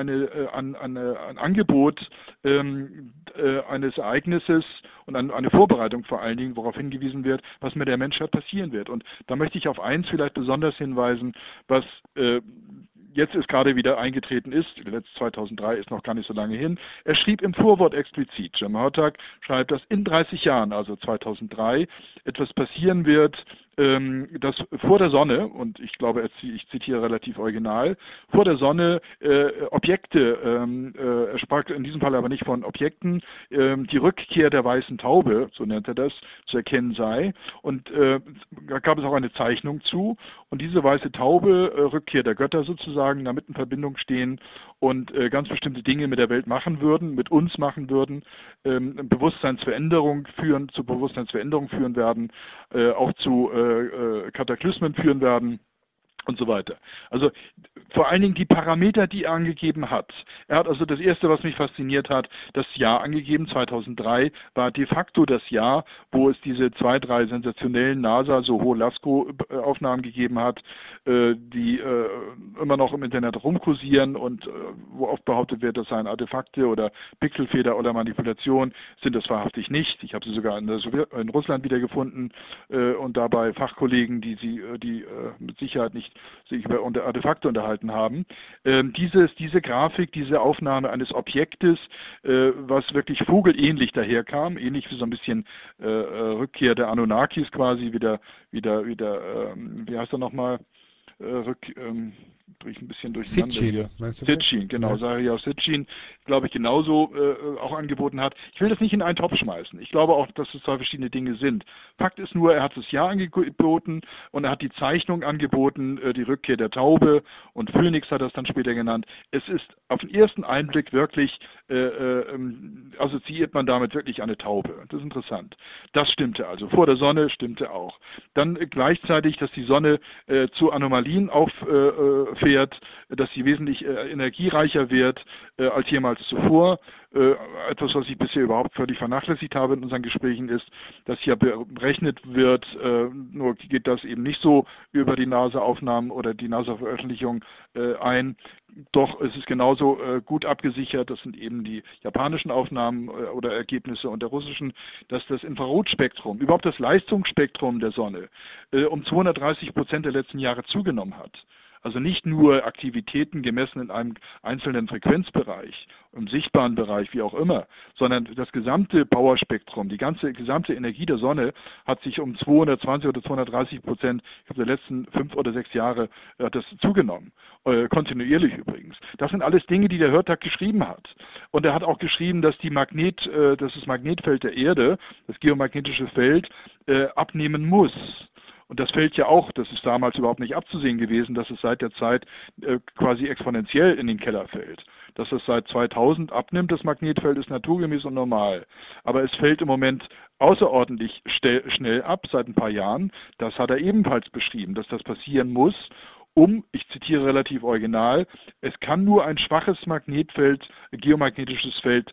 Angebot eines Ereignisses und eine Vorbereitung vor allen Dingen, worauf hingewiesen wird, was mit der Menschheit passieren wird. Und da möchte ich auf eins vielleicht besonders hinweisen, was jetzt ist gerade wieder eingetreten ist, letzt 2003 ist noch gar nicht so lange hin. Er schrieb im Vorwort explizit, Jim Hartag schreibt, dass in 30 Jahren, also 2003, etwas passieren wird, dass vor der Sonne, und ich glaube, ich zitiere relativ original, vor der Sonne Objekte, er sprach in diesem Fall aber nicht von Objekten, die Rückkehr der weißen Taube, so nennt er das, zu erkennen sei. Und da gab es auch eine Zeichnung zu. Und diese weiße Taube, Rückkehr der Götter sozusagen, damit in Verbindung stehen und ganz bestimmte Dinge mit der Welt machen würden, mit uns machen würden, zu Bewusstseinsveränderung führen werden, auch zu Kataklysmen führen werden und so weiter. Also vor allen Dingen die Parameter, die er angegeben hat. Er hat also das Erste, was mich fasziniert hat, das Jahr angegeben. 2003 war de facto das Jahr, wo es diese 2, 3 sensationellen NASA, so hohe LASCO-Aufnahmen gegeben hat, die immer noch im Internet rumkursieren und wo oft behauptet wird, das seien Artefakte oder Pixelfehler oder Manipulation, sind das wahrhaftig nicht. Ich habe sie sogar in Russland wiedergefunden und dabei Fachkollegen, die mit Sicherheit nicht sich über Artefakte unterhalten haben. Diese Grafik, diese Aufnahme eines Objektes, was wirklich vogelähnlich daherkam, ähnlich wie so ein bisschen Rückkehr der Anunnakis quasi, wie heißt er nochmal? Durch ein bisschen durcheinander Sitchin, hier. meinst du Sitchin, genau, Ja. Sariel Sitchin, glaube ich, genauso auch angeboten hat. Ich will das nicht in einen Topf schmeißen. Ich glaube auch, dass es zwei verschiedene Dinge sind. Fakt ist nur, er hat das Jahr angeboten und er hat die Zeichnung angeboten, die Rückkehr der Taube und Phönix hat er es dann später genannt. Es ist auf den ersten Einblick wirklich, assoziiert man damit wirklich eine Taube. Das ist interessant. Das stimmte also. Vor der Sonne stimmte auch. Dann gleichzeitig, dass die Sonne zu Anomalien auffährt, dass sie wesentlich energiereicher wird als jemals zuvor. Etwas, was ich bisher überhaupt völlig vernachlässigt habe in unseren Gesprächen, ist, dass hier berechnet wird, nur geht das eben nicht so über die NASA-Aufnahmen oder die NASA-Veröffentlichung ein. Doch es ist genauso gut abgesichert, das sind eben die japanischen Aufnahmen oder Ergebnisse und der russischen, dass das Infrarotspektrum, überhaupt das Leistungsspektrum der Sonne um 230% der letzten Jahre zugenommen hat. Also nicht nur Aktivitäten gemessen in einem einzelnen Frequenzbereich, im sichtbaren Bereich, wie auch immer, sondern das gesamte Powerspektrum, die gesamte Energie der Sonne hat sich um 220 oder 230%, ich glaube, der letzten 5 oder 6 Jahre hat das zugenommen. Kontinuierlich übrigens. Das sind alles Dinge, die der Hörtag geschrieben hat. Und er hat auch geschrieben, dass das Magnetfeld der Erde, das geomagnetische Feld, abnehmen muss. Und das fällt ja auch, das ist damals überhaupt nicht abzusehen gewesen, dass es seit der Zeit quasi exponentiell in den Keller fällt. Dass es seit 2000 abnimmt, das Magnetfeld, ist naturgemäß und normal. Aber es fällt im Moment außerordentlich schnell ab, seit ein paar Jahren. Das hat er ebenfalls beschrieben, dass das passieren muss, ich zitiere relativ original, es kann nur ein schwaches Magnetfeld, geomagnetisches Feld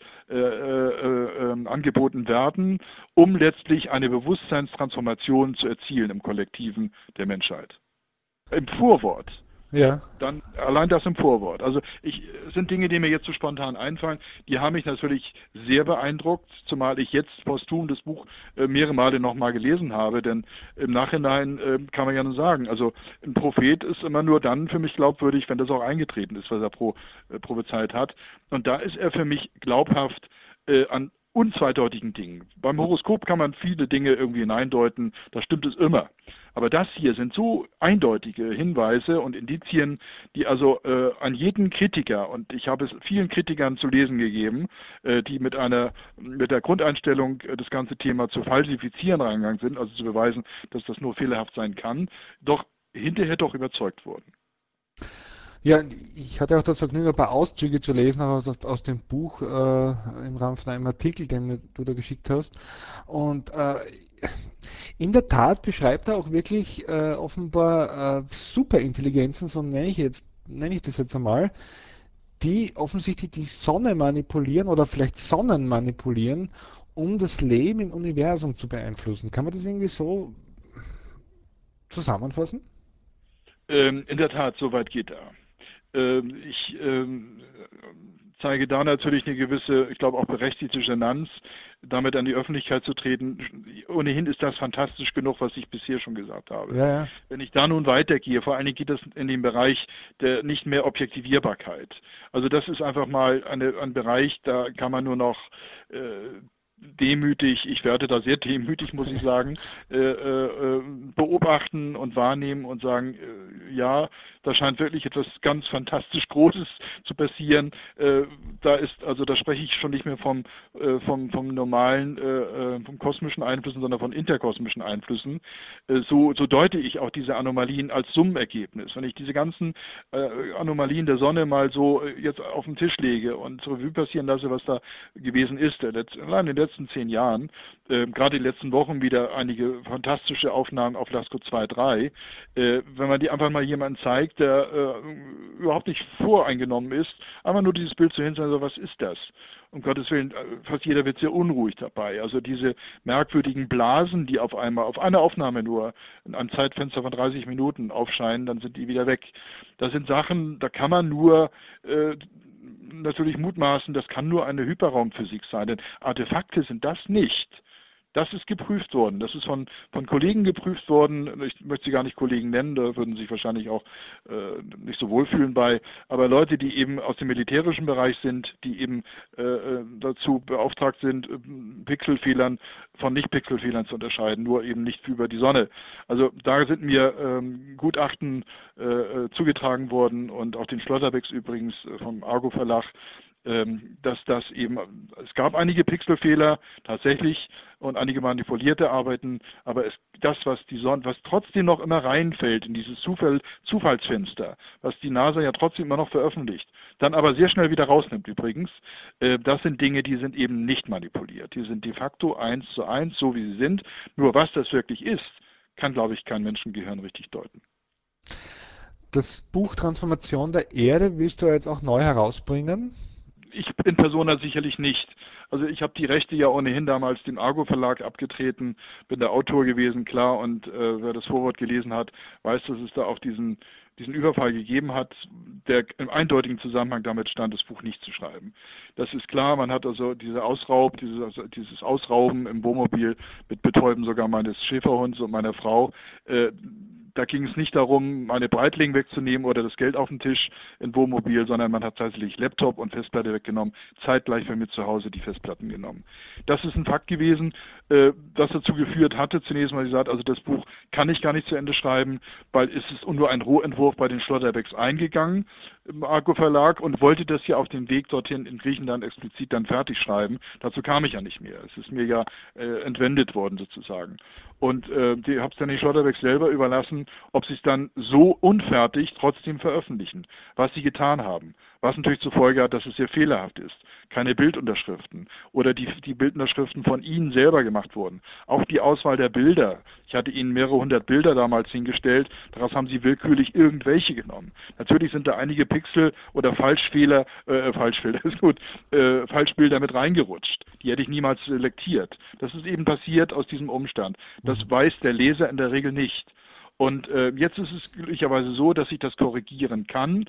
angeboten werden, um letztlich eine Bewusstseinstransformation zu erzielen im Kollektiven der Menschheit. Im Vorwort. Ja. Dann allein das im Vorwort. Also es sind Dinge, die mir jetzt so spontan einfallen, die haben mich natürlich sehr beeindruckt, zumal ich jetzt posthum das Buch mehrere Male nochmal gelesen habe, denn im Nachhinein kann man ja nur sagen, also ein Prophet ist immer nur dann für mich glaubwürdig, wenn das auch eingetreten ist, was er prophezeit hat. Und da ist er für mich glaubhaft an unzweideutigen Dingen. Beim Horoskop kann man viele Dinge irgendwie hineindeuten, da stimmt es immer. Aber das hier sind so eindeutige Hinweise und Indizien, die also an jeden Kritiker, und ich habe es vielen Kritikern zu lesen gegeben, die mit der Grundeinstellung, das ganze Thema zu falsifizieren reingegangen sind, also zu beweisen, dass das nur fehlerhaft sein kann, doch hinterher doch überzeugt wurden. Ja, ich hatte auch das Vergnügen, ein paar Auszüge zu lesen, auch aus dem Buch im Rahmen von einem Artikel, den du da geschickt hast. Und in der Tat beschreibt er auch wirklich offenbar Superintelligenzen, so nenne ich das jetzt einmal, die offensichtlich die Sonne manipulieren oder vielleicht Sonnen manipulieren, um das Leben im Universum zu beeinflussen. Kann man das irgendwie so zusammenfassen? In der Tat, soweit geht er. Ich zeige da natürlich eine gewisse, ich glaube auch berechtigte Genanz, damit an die Öffentlichkeit zu treten. Ohnehin ist das fantastisch genug, was ich bisher schon gesagt habe. Ja, ja. Wenn ich da nun weitergehe, vor allen Dingen geht es in den Bereich der nicht mehr Objektivierbarkeit. Also das ist einfach mal ein Bereich, da kann man nur noch demütig, ich werde da sehr demütig, muss ich sagen, beobachten und wahrnehmen und sagen, ja, da scheint wirklich etwas ganz fantastisch Großes zu passieren. Da spreche ich schon nicht mehr vom normalen, vom kosmischen Einflüssen, sondern von interkosmischen Einflüssen. So deute ich auch diese Anomalien als Summenergebnis. Wenn ich diese ganzen Anomalien der Sonne mal so jetzt auf den Tisch lege und so Revue passieren lasse, was da gewesen ist, allein in den letzten 10 Jahren, gerade in den letzten Wochen wieder einige fantastische Aufnahmen auf LASCO 2.3, wenn man die einfach mal jemandem zeigt, der überhaupt nicht voreingenommen ist, einfach nur dieses Bild zu hinstellen, so, was ist das? Um Gottes Willen, fast jeder wird sehr unruhig dabei. Also diese merkwürdigen Blasen, die auf einmal, auf einer Aufnahme nur, in einem Zeitfenster von 30 Minuten aufscheinen, dann sind die wieder weg. Das sind Sachen, da kann man nur natürlich mutmaßen, das kann nur eine Hyperraumphysik sein, denn Artefakte sind das nicht. Das ist geprüft worden. Das ist von Kollegen geprüft worden. Ich möchte sie gar nicht Kollegen nennen, da würden sich wahrscheinlich auch nicht so wohlfühlen bei. Aber Leute, die eben aus dem militärischen Bereich sind, die eben dazu beauftragt sind, Pixelfehlern von Nicht-Pixelfehlern zu unterscheiden, nur eben nicht über die Sonne. Also da sind mir Gutachten zugetragen worden und auch den Schlotterbecks übrigens vom Argo Verlag, dass das eben, es gab einige Pixelfehler tatsächlich und einige manipulierte Arbeiten, aber was trotzdem noch immer reinfällt in dieses Zufallsfenster, was die NASA ja trotzdem immer noch veröffentlicht, dann aber sehr schnell wieder rausnimmt übrigens, das sind Dinge, die sind eben nicht manipuliert. Die sind de facto 1:1, so wie sie sind. Nur was das wirklich ist, kann, glaube ich, kein Menschengehirn richtig deuten. Das Buch Transformation der Erde willst du jetzt auch neu herausbringen? Ich in Persona sicherlich nicht. Also ich habe die Rechte ja ohnehin damals dem Argo Verlag abgetreten, bin der Autor gewesen, klar, und wer das Vorwort gelesen hat, weiß, dass es da auch diesen Überfall gegeben hat, der im eindeutigen Zusammenhang damit stand, das Buch nicht zu schreiben. Das ist klar, man hat also dieses Ausrauben im Wohnmobil mit Betäuben sogar meines Schäferhunds und meiner Frau, da ging es nicht darum, meine Breitling wegzunehmen oder das Geld auf den Tisch im Wohnmobil, sondern man hat tatsächlich Laptop und Festplatte weggenommen, zeitgleich für mir zu Hause die Festplatten genommen. Das ist ein Fakt gewesen, das dazu geführt hatte, zunächst mal gesagt, also das Buch kann ich gar nicht zu Ende schreiben, weil es ist nur ein Rohentwurf bei den Schlotterbecks eingegangen im Argo Verlag und wollte das ja auf dem Weg dorthin in Griechenland explizit dann fertig schreiben. Dazu kam ich ja nicht mehr. Es ist mir ja entwendet worden sozusagen. Und die habe es dann den Schlotterbecks selber überlassen, ob sie es dann so unfertig trotzdem veröffentlichen, was sie getan haben. Was natürlich zur Folge hat, dass es sehr fehlerhaft ist. Keine Bildunterschriften oder die Bildunterschriften von Ihnen selber gemacht wurden. Auch die Auswahl der Bilder. Ich hatte Ihnen mehrere hundert Bilder damals hingestellt, daraus haben Sie willkürlich irgendwelche genommen. Natürlich sind da einige Pixel oder Falschbilder mit reingerutscht. Die hätte ich niemals selektiert. Das ist eben passiert aus diesem Umstand. Das weiß der Leser in der Regel nicht. Und jetzt ist es glücklicherweise so, dass ich das korrigieren kann.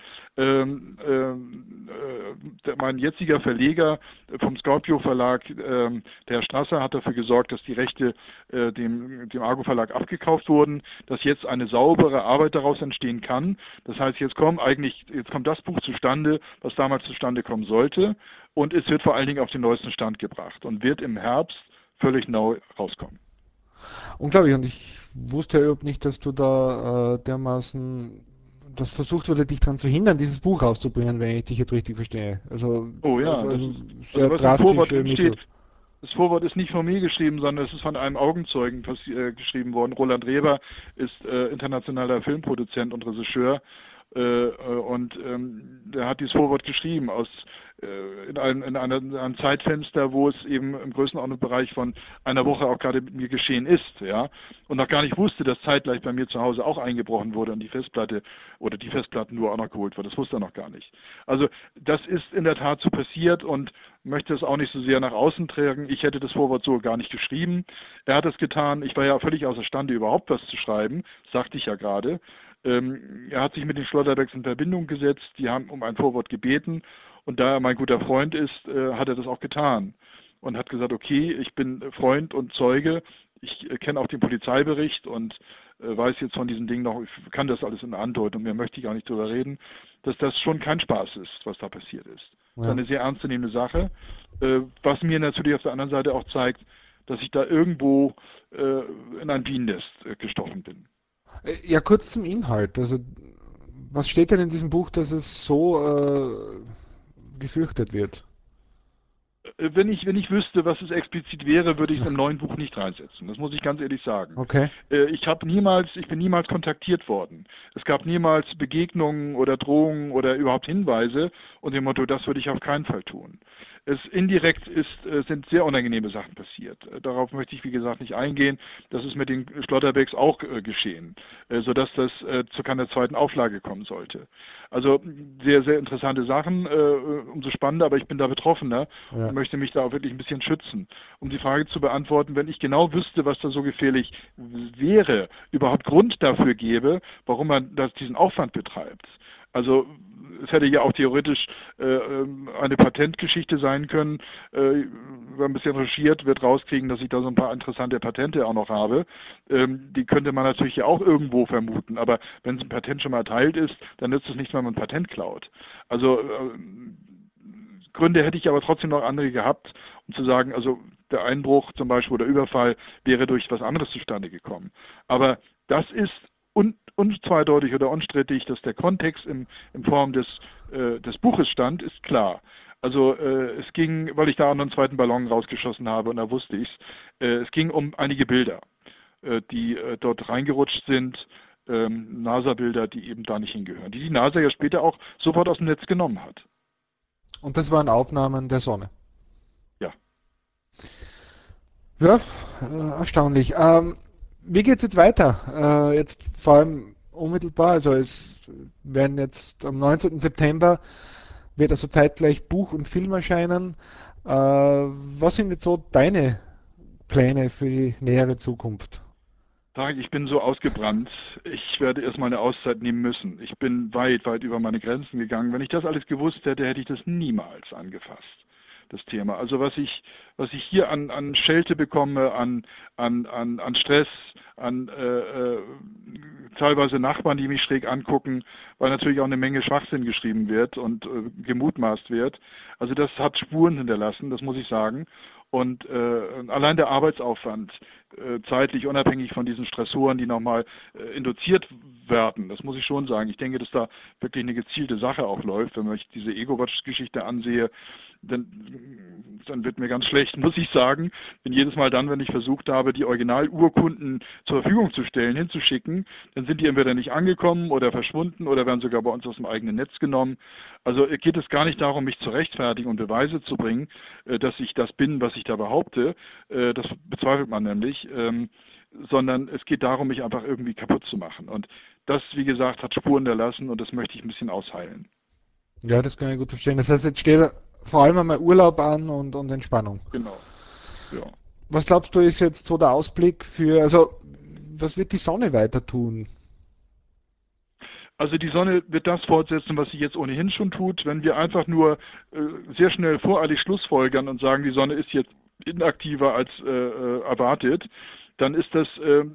Mein jetziger Verleger vom Scorpio Verlag, der Herr Strasser, hat dafür gesorgt, dass die Rechte dem Argo Verlag abgekauft wurden, dass jetzt eine saubere Arbeit daraus entstehen kann. Das heißt, jetzt kommt das Buch zustande, was damals zustande kommen sollte, und es wird vor allen Dingen auf den neuesten Stand gebracht und wird im Herbst völlig neu rauskommen. Unglaublich. Und ich wusste ja überhaupt nicht, dass du da dermaßen, das versucht wurde, dich daran zu hindern, dieses Buch rauszubringen, wenn ich dich jetzt richtig verstehe. Oh ja, Also das ist, ein also sehr was im Vorwort drastische drin Mittel. steht, das Vorwort ist nicht von mir geschrieben, sondern es ist von einem Augenzeugen geschrieben worden. Roland Reber ist internationaler Filmproduzent und Regisseur und der hat dieses Vorwort geschrieben in einem Zeitfenster, wo es eben im Größenordnungsbereich von einer Woche auch gerade mit mir geschehen ist, ja, und noch gar nicht wusste, dass zeitgleich bei mir zu Hause auch eingebrochen wurde und die Festplatte oder die Festplatten nur auch noch geholt wurde. Das wusste er noch gar nicht. Also das ist in der Tat so passiert und möchte es auch nicht so sehr nach außen tragen. Ich hätte das Vorwort so gar nicht geschrieben. Er hat es getan. Ich war ja völlig außerstande, überhaupt was zu schreiben, sagte ich ja gerade. Er hat sich mit den Schlotterbecks in Verbindung gesetzt, die haben um ein Vorwort gebeten und da er mein guter Freund ist, hat er das auch getan und hat gesagt, okay, ich bin Freund und Zeuge, ich kenne auch den Polizeibericht und weiß jetzt von diesen Dingen noch, ich kann das alles in Andeutung, mehr möchte ich gar nicht drüber reden, dass das schon kein Spaß ist, was da passiert ist. Das ist Ja. eine sehr ernstzunehmende Sache, was mir natürlich auf der anderen Seite auch zeigt, dass ich da irgendwo in ein Bienennest gestochen bin. Ja, kurz zum Inhalt. Also, was steht denn in diesem Buch, dass es so gefürchtet wird? Wenn ich wüsste, was es explizit wäre, würde ich es im neuen Buch nicht reinsetzen. Das muss ich ganz ehrlich sagen. Okay. Ich bin niemals kontaktiert worden. Es gab niemals Begegnungen oder Drohungen oder überhaupt Hinweise und dem Motto, das würde ich auf keinen Fall tun. Sind sehr unangenehme Sachen passiert. Darauf möchte ich, wie gesagt, nicht eingehen. Das ist mit den Schlotterbecks auch geschehen, sodass das zu keiner zweiten Auflage kommen sollte. Also sehr, sehr interessante Sachen, umso spannender, aber ich bin da Betroffener Ja. und möchte mich da auch wirklich ein bisschen schützen. Um die Frage zu beantworten, wenn ich genau wüsste, was da so gefährlich wäre, überhaupt Grund dafür warum man diesen Aufwand betreibt. Also es hätte ja auch theoretisch eine Patentgeschichte sein können. Wenn man ein bisschen recherchiert, wird rauskriegen, dass ich da so ein paar interessante Patente auch noch habe. Die könnte man natürlich ja auch irgendwo vermuten. Aber wenn ein Patent schon mal erteilt ist, dann nützt es nicht, wenn man ein Patent klaut. Also Gründe hätte ich aber trotzdem noch andere gehabt, um zu sagen, also der Einbruch zum Beispiel oder Überfall wäre durch was anderes zustande gekommen. Aber das ist unzweideutig oder unstrittig, dass der Kontext in Form des Buches stand, ist klar. Also es ging, weil ich da auch noch einen zweiten Ballon rausgeschossen habe und da wusste ich es ging um einige Bilder, die dort reingerutscht sind, NASA-Bilder, die eben da nicht hingehören, die NASA ja später auch sofort aus dem Netz genommen hat. Und das waren Aufnahmen der Sonne. Ja. Ja, erstaunlich. Wie geht es jetzt weiter? Jetzt vor allem unmittelbar, also es werden jetzt am 19. September wird also zeitgleich Buch und Film erscheinen. Was sind jetzt so deine Pläne für die nähere Zukunft? Ich bin so ausgebrannt. Ich werde erstmal eine Auszeit nehmen müssen. Ich bin weit, weit über meine Grenzen gegangen. Wenn ich das alles gewusst hätte, hätte ich das niemals angefasst, das Thema. Also was ich hier an Schelte bekomme, an Stress, an teilweise Nachbarn, die mich schräg angucken, weil natürlich auch eine Menge Schwachsinn geschrieben wird und gemutmaßt wird. Also das hat Spuren hinterlassen, das muss ich sagen. Und allein der Arbeitsaufwand, zeitlich unabhängig von diesen Stressoren, die nochmal induziert werden, das muss ich schon sagen. Ich denke, dass da wirklich eine gezielte Sache auch läuft. Wenn ich diese Ego-Watch-Geschichte ansehe, dann wird mir ganz schlecht, muss ich sagen. Denn jedes Mal dann, wenn ich versucht habe, die Originalurkunden zur Verfügung zu stellen, hinzuschicken, dann sind die entweder nicht angekommen oder verschwunden oder werden sogar bei uns aus dem eigenen Netz genommen. Also geht es gar nicht darum, mich zu rechtfertigen und Beweise zu bringen, dass ich das bin, was ich da behaupte. Das bezweifelt man nämlich. Sondern es geht darum, mich einfach irgendwie kaputt zu machen. Und das, wie gesagt, hat Spuren hinterlassen und das möchte ich ein bisschen ausheilen. Ja, das kann ich gut verstehen. Das heißt, jetzt steht vor allem einmal Urlaub an und Entspannung. Genau, ja. Was glaubst du, ist jetzt so der Ausblick für, also was wird die Sonne weiter tun? Also die Sonne wird das fortsetzen, was sie jetzt ohnehin schon tut. Wenn wir sehr schnell voreilig schlussfolgern und sagen, die Sonne ist jetzt inaktiver als erwartet, dann ist das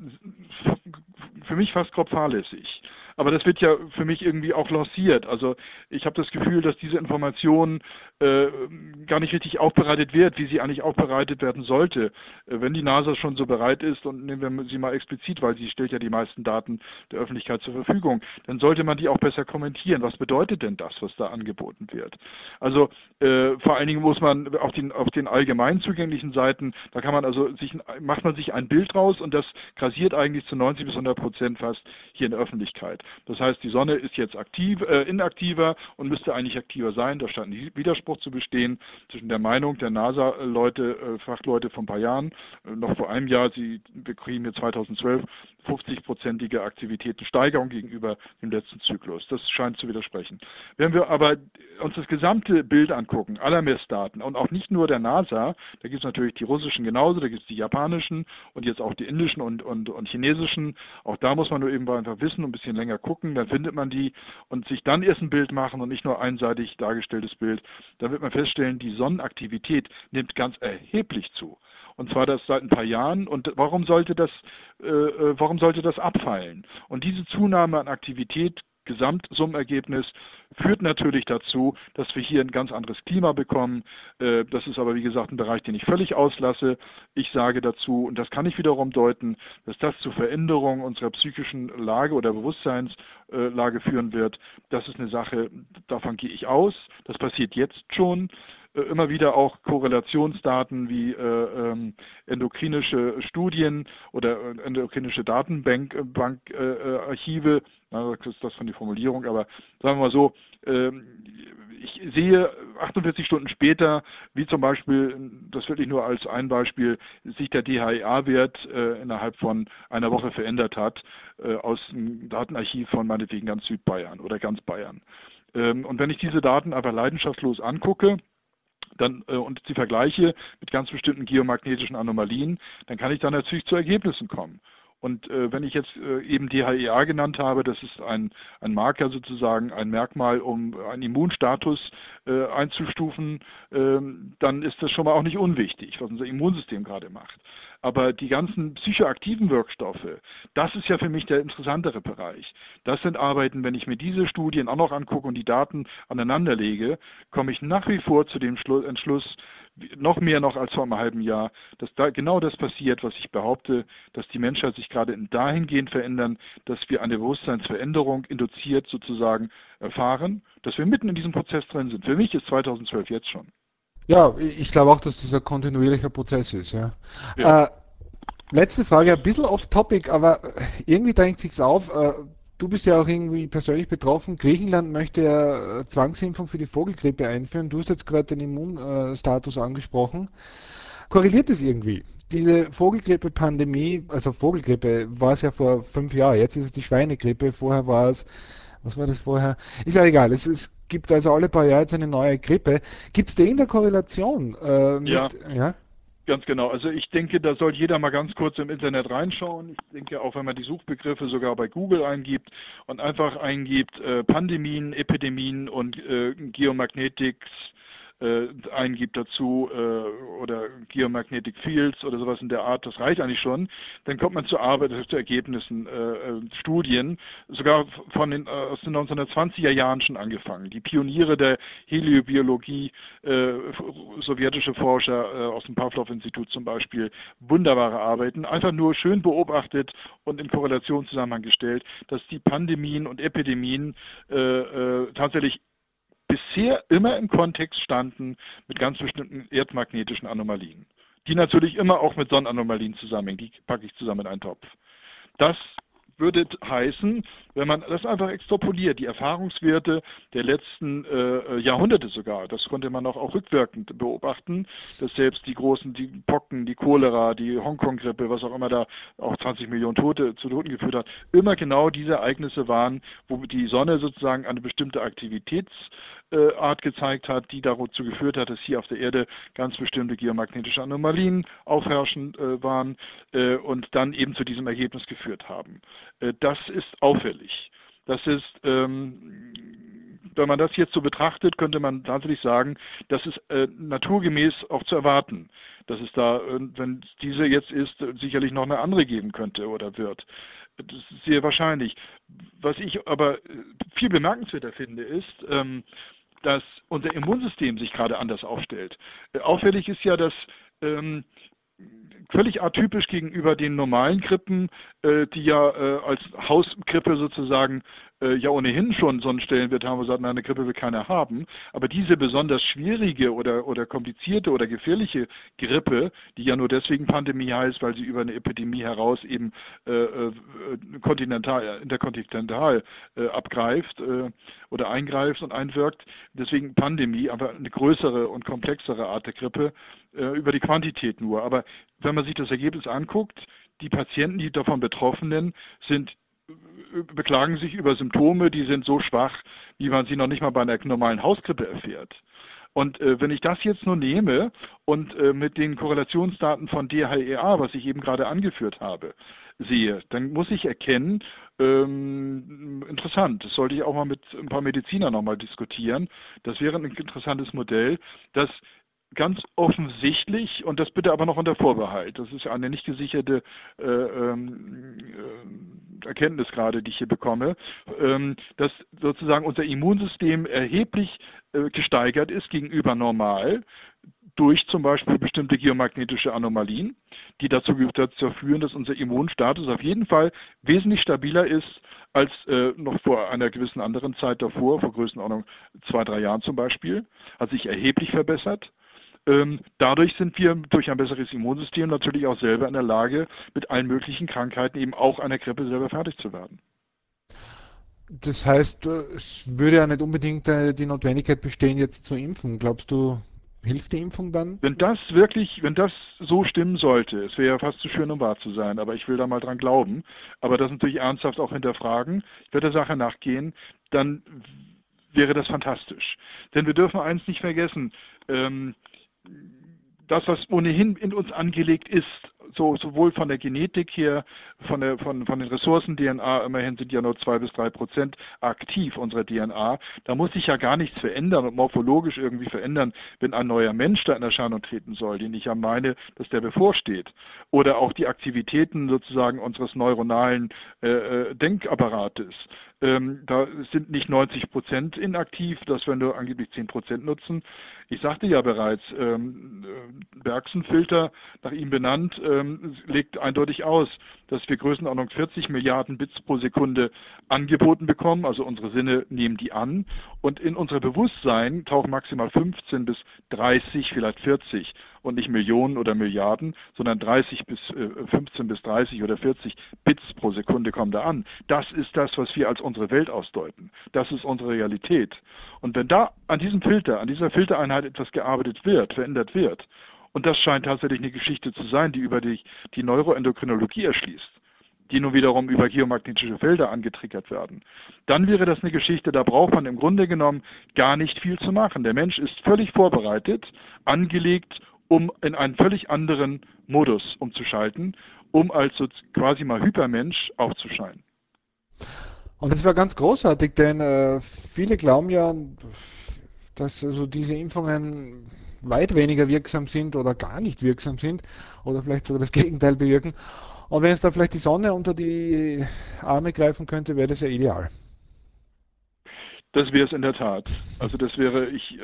für mich fast grob fahrlässig. Aber das wird ja für mich irgendwie auch lanciert. Also ich habe das Gefühl, dass diese Information äh, gar nicht richtig aufbereitet wird, wie sie eigentlich aufbereitet werden sollte. Wenn die NASA schon so bereit ist, und nehmen wir sie mal explizit, weil sie stellt ja die meisten Daten der Öffentlichkeit zur Verfügung, dann sollte man die auch besser kommentieren. Was bedeutet denn das, was da angeboten wird? Also vor allen Dingen muss man auf den allgemein zugänglichen Seiten, da kann man macht man sich ein Bild raus und das grasiert eigentlich zu 90 bis 100% fast hier in der Öffentlichkeit. Das heißt, die Sonne ist jetzt inaktiver und müsste eigentlich aktiver sein. Da scheint ein Widerspruch zu bestehen zwischen der Meinung der NASA-Leute, Fachleute vor ein paar Jahren, noch vor einem Jahr, sie bekriegen hier 2012 50-prozentige Aktivitätensteigerung gegenüber dem letzten Zyklus. Das scheint zu widersprechen. Wenn wir aber uns das gesamte Bild angucken, aller Messdaten und auch nicht nur der NASA, da gibt es natürlich die russischen genauso, da gibt es die japanischen und jetzt auch die indischen und chinesischen. Auch da muss man nur eben einfach wissen und ein bisschen länger länger gucken, dann findet man die und sich dann erst ein Bild machen und nicht nur einseitig dargestelltes Bild, dann wird man feststellen, die Sonnenaktivität nimmt ganz erheblich zu. Und zwar das seit ein paar Jahren. Und warum sollte das abfallen? Und diese Zunahme an Aktivität, Gesamtsummergebnis, führt natürlich dazu, dass wir hier ein ganz anderes Klima bekommen. Das ist aber, wie gesagt, ein Bereich, den ich völlig auslasse. Ich sage dazu, und das kann ich wiederum deuten, dass das zu Veränderungen unserer psychischen Lage oder Bewusstseinslage führen wird. Das ist eine Sache, davon gehe ich aus. Das passiert jetzt schon. Immer wieder auch Korrelationsdaten wie endokrinische Studien oder endokrinische Datenbankarchive, das ist das von der Formulierung, aber sagen wir mal so, ich sehe 48 Stunden später, wie zum Beispiel, das wirklich nur als ein Beispiel, sich der DHEA-Wert innerhalb von einer Woche verändert hat, aus einem Datenarchiv von meinetwegen ganz Südbayern oder ganz Bayern. Und wenn ich diese Daten aber leidenschaftslos angucke, und die vergleiche mit ganz bestimmten geomagnetischen Anomalien, dann kann ich da natürlich zu Ergebnissen kommen. Und wenn ich jetzt eben DHEA genannt habe, das ist ein Marker sozusagen, ein Merkmal, um einen Immunstatus einzustufen, dann ist das schon mal auch nicht unwichtig, was unser Immunsystem gerade macht. Aber die ganzen psychoaktiven Wirkstoffe, das ist ja für mich der interessantere Bereich. Das sind Arbeiten, wenn ich mir diese Studien auch noch angucke und die Daten aneinander lege, komme ich nach wie vor zu dem Entschluss, noch mehr noch als vor einem halben Jahr, dass da genau das passiert, was ich behaupte, dass die Menschheit sich gerade dahingehend verändern, dass wir eine Bewusstseinsveränderung induziert sozusagen erfahren, dass wir mitten in diesem Prozess drin sind. Für mich ist 2012 jetzt schon. Ja, ich glaube auch, dass das ein kontinuierlicher Prozess ist. Ja. Ja. Letzte Frage, ein bisschen off-topic, aber irgendwie drängt sich's auf. Du bist ja auch irgendwie persönlich betroffen. Griechenland möchte ja Zwangsimpfung für die Vogelgrippe einführen. Du hast jetzt gerade den Immunstatus angesprochen. Korreliert das irgendwie? Diese Vogelgrippe-Pandemie, also Vogelgrippe war es ja vor 5 Jahren, jetzt ist es die Schweinegrippe, vorher war es, was war das vorher? Ist ja egal, es gibt also alle paar Jahre jetzt eine neue Grippe. Gibt es da irgendeine Korrelation Ja, ja? ganz genau. Also ich denke, da soll jeder mal ganz kurz im Internet reinschauen. Ich denke, auch wenn man die Suchbegriffe sogar bei Google eingibt und einfach eingibt Pandemien, Epidemien und Geomagnetics eingibt dazu oder Geomagnetic Fields oder sowas in der Art, das reicht eigentlich schon. Dann kommt man zur Arbeit, zu Ergebnissen, Studien, sogar aus den 1920er Jahren schon angefangen. Die Pioniere der Heliobiologie, sowjetische Forscher aus dem Pawlow-Institut zum Beispiel, wunderbare Arbeiten, einfach nur schön beobachtet und in Korrelationszusammenhang gestellt, dass die Pandemien und Epidemien tatsächlich bisher immer im Kontext standen mit ganz bestimmten erdmagnetischen Anomalien, die natürlich immer auch mit Sonnenanomalien zusammenhängen, die packe ich zusammen in einen Topf. Das würde heißen, wenn man das einfach extrapoliert, die Erfahrungswerte der letzten Jahrhunderte sogar, das konnte man auch rückwirkend beobachten, dass selbst die Pocken, die Cholera, die Hongkong-Grippe, was auch immer da auch 20 Millionen Tote zu Toten geführt hat, immer genau diese Ereignisse waren, wo die Sonne sozusagen eine bestimmte Aktivitätsart gezeigt hat, die dazu geführt hat, dass hier auf der Erde ganz bestimmte geomagnetische Anomalien aufherrschend waren und dann eben zu diesem Ergebnis geführt haben. Das ist auffällig. Das ist, wenn man das jetzt so betrachtet, könnte man tatsächlich sagen, das ist naturgemäß auch zu erwarten, dass es da, wenn diese jetzt ist, sicherlich noch eine andere geben könnte oder wird. Das ist sehr wahrscheinlich. Was ich aber viel bemerkenswerter finde, ist, dass unser Immunsystem sich gerade anders aufstellt. Auffällig ist ja, dass völlig atypisch gegenüber den normalen Grippen, die ja als Hausgrippe sozusagen ja ohnehin schon so einen Stellenwert haben, wo wir sagen, eine Grippe will keiner haben. Aber diese besonders schwierige oder komplizierte oder gefährliche Grippe, die ja nur deswegen Pandemie heißt, weil sie über eine Epidemie heraus eben interkontinental abgreift oder eingreift und einwirkt, deswegen Pandemie, aber eine größere und komplexere Art der Grippe, über die Quantität nur. Aber wenn man sich das Ergebnis anguckt, die Patienten, die davon Betroffenen beklagen sich über Symptome, die sind so schwach, wie man sie noch nicht mal bei einer normalen Hausgrippe erfährt. Und wenn ich das jetzt nur nehme und mit den Korrelationsdaten von DHEA, was ich eben gerade angeführt habe, sehe, dann muss ich erkennen, interessant, das sollte ich auch mal mit ein paar Medizinern nochmal diskutieren. Das wäre ein interessantes Modell, das ganz offensichtlich, und das bitte aber noch unter Vorbehalt, das ist eine nicht gesicherte Erkenntnis gerade, die ich hier bekomme, dass sozusagen unser Immunsystem erheblich gesteigert ist gegenüber normal, durch zum Beispiel bestimmte geomagnetische Anomalien, die dazu führen, dass unser Immunstatus auf jeden Fall wesentlich stabiler ist als noch vor einer gewissen anderen Zeit davor, vor Größenordnung 2, 3 Jahren zum Beispiel, hat sich erheblich verbessert. Dadurch sind wir durch ein besseres Immunsystem natürlich auch selber in der Lage, mit allen möglichen Krankheiten, eben auch einer Grippe, selber fertig zu werden. Das heißt, es würde ja nicht unbedingt die Notwendigkeit bestehen, jetzt zu impfen. Glaubst du, hilft die Impfung dann? Wenn das so stimmen sollte, es wäre ja fast zu schön, um wahr zu sein, aber ich will da mal dran glauben, aber das natürlich ernsthaft auch hinterfragen, ich werde der Sache nachgehen, dann wäre das fantastisch. Denn wir dürfen eins nicht vergessen, das, was ohnehin in uns angelegt ist, sowohl von der Genetik her, von den Ressourcen DNA, immerhin sind ja nur 2 bis 3% aktiv unserer DNA, da muss sich ja gar nichts verändern und morphologisch irgendwie verändern, wenn ein neuer Mensch da in Erscheinung treten soll, den ich ja meine, dass der bevorsteht. Oder auch die Aktivitäten sozusagen unseres neuronalen Denkapparates. Da sind nicht 90% inaktiv, dass wir nur angeblich 10% nutzen. Ich sagte ja bereits, Bergson-Filter, nach ihm benannt, legt eindeutig aus, dass wir Größenordnung 40 Milliarden Bits pro Sekunde angeboten bekommen, also unsere Sinne nehmen die an, und in unser Bewusstsein tauchen maximal 15 bis 30, vielleicht 40 und nicht Millionen oder Milliarden, sondern 15 bis 30 oder 40 Bits pro Sekunde kommen da an. Das ist das, was wir als unsere Welt ausdeuten. Das ist unsere Realität. Und wenn da an diesem Filter, an dieser Filtereinheit etwas gearbeitet wird, verändert wird, und das scheint tatsächlich eine Geschichte zu sein, die über die Neuroendokrinologie erschließt, die nun wiederum über geomagnetische Felder angetriggert werden, dann wäre das eine Geschichte, da braucht man im Grunde genommen gar nicht viel zu machen. Der Mensch ist völlig vorbereitet, angelegt, um in einen völlig anderen Modus umzuschalten, um als so quasi mal Hypermensch aufzuscheinen. Und das war ganz großartig, denn viele glauben ja, dass also diese Impfungen weit weniger wirksam sind oder gar nicht wirksam sind oder vielleicht sogar das Gegenteil bewirken. Und wenn es da vielleicht die Sonne unter die Arme greifen könnte, wäre das ja ideal. Das wäre es in der Tat. Also das wäre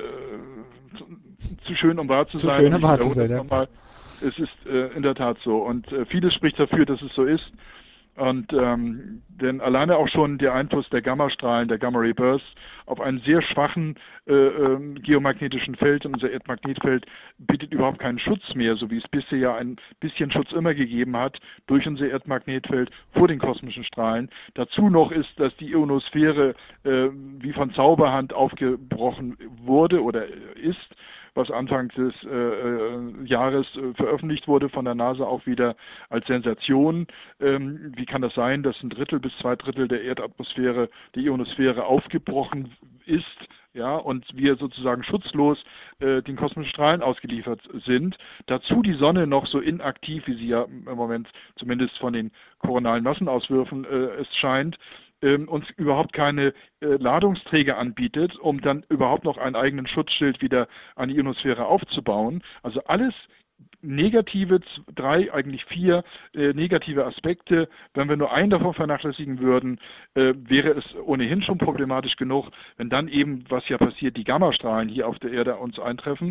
zu schön, um wahr zu Zu sein, schön, und um ich wahr zu wiederhole sein, das ja. nochmal. Es ist in der Tat so, und vieles spricht dafür, dass es so ist. Und denn alleine auch schon der Einfluss der Gammastrahlen, der Gamma Ray Bursts auf einen sehr schwachen geomagnetischen Feld, unser Erdmagnetfeld bietet überhaupt keinen Schutz mehr, so wie es bisher ja ein bisschen Schutz immer gegeben hat durch unser Erdmagnetfeld vor den kosmischen Strahlen. Dazu noch ist, dass die Ionosphäre wie von Zauberhand aufgebrochen wurde oder ist, was Anfang des Jahres veröffentlicht wurde von der NASA auch wieder als Sensation. Wie kann das sein, dass 1/3 bis 2/3 der Erdatmosphäre, der Ionosphäre aufgebrochen ist, ja, und wir sozusagen schutzlos den kosmischen Strahlen ausgeliefert sind. Dazu die Sonne noch so inaktiv, wie sie ja im Moment zumindest von den koronalen Massenauswürfen es scheint, uns überhaupt keine Ladungsträger anbietet, um dann überhaupt noch einen eigenen Schutzschild wieder an die Ionosphäre aufzubauen. Also alles negative, 3, eigentlich 4 negative Aspekte. Wenn wir nur einen davon vernachlässigen würden, wäre es ohnehin schon problematisch genug. Wenn dann eben, was ja passiert, die Gammastrahlen hier auf der Erde uns eintreffen,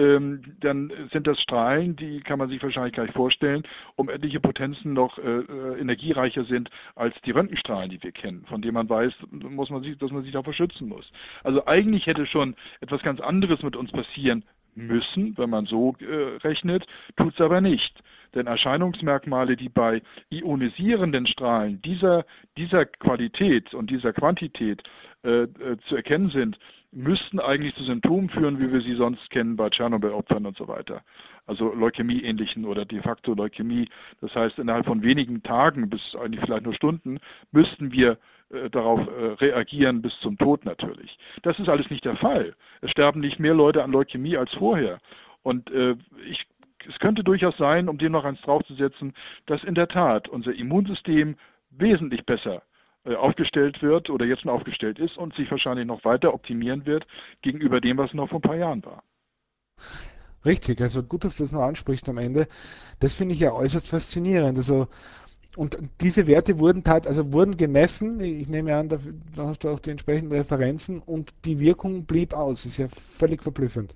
dann sind das Strahlen, die kann man sich wahrscheinlich gleich vorstellen, um etliche Potenzen noch energiereicher sind als die Röntgenstrahlen, die wir kennen, von denen man weiß, dass man sich davor schützen muss. Also eigentlich hätte schon etwas ganz anderes mit uns passieren müssen, wenn man so rechnet, tut es aber nicht. Denn Erscheinungsmerkmale, die bei ionisierenden Strahlen dieser Qualität und dieser Quantität zu erkennen sind, müssten eigentlich zu Symptomen führen, wie wir sie sonst kennen bei Tschernobyl-Opfern und so weiter. Also Leukämie-ähnlichen oder de facto Leukämie. Das heißt, innerhalb von wenigen Tagen bis eigentlich vielleicht nur Stunden müssten wir darauf reagieren, bis zum Tod natürlich. Das ist alles nicht der Fall. Es sterben nicht mehr Leute an Leukämie als vorher. Und ich es könnte durchaus sein, um dem noch eins draufzusetzen, dass in der Tat unser Immunsystem wesentlich besser aufgestellt wird oder jetzt schon aufgestellt ist und sich wahrscheinlich noch weiter optimieren wird gegenüber dem, was noch vor ein paar Jahren war. Richtig, also gut, dass du das noch ansprichst am Ende. Das finde ich ja äußerst faszinierend. Also, und diese Werte wurden gemessen. Ich nehme an, da hast du auch die entsprechenden Referenzen und die Wirkung blieb aus. Ist ja völlig verblüffend.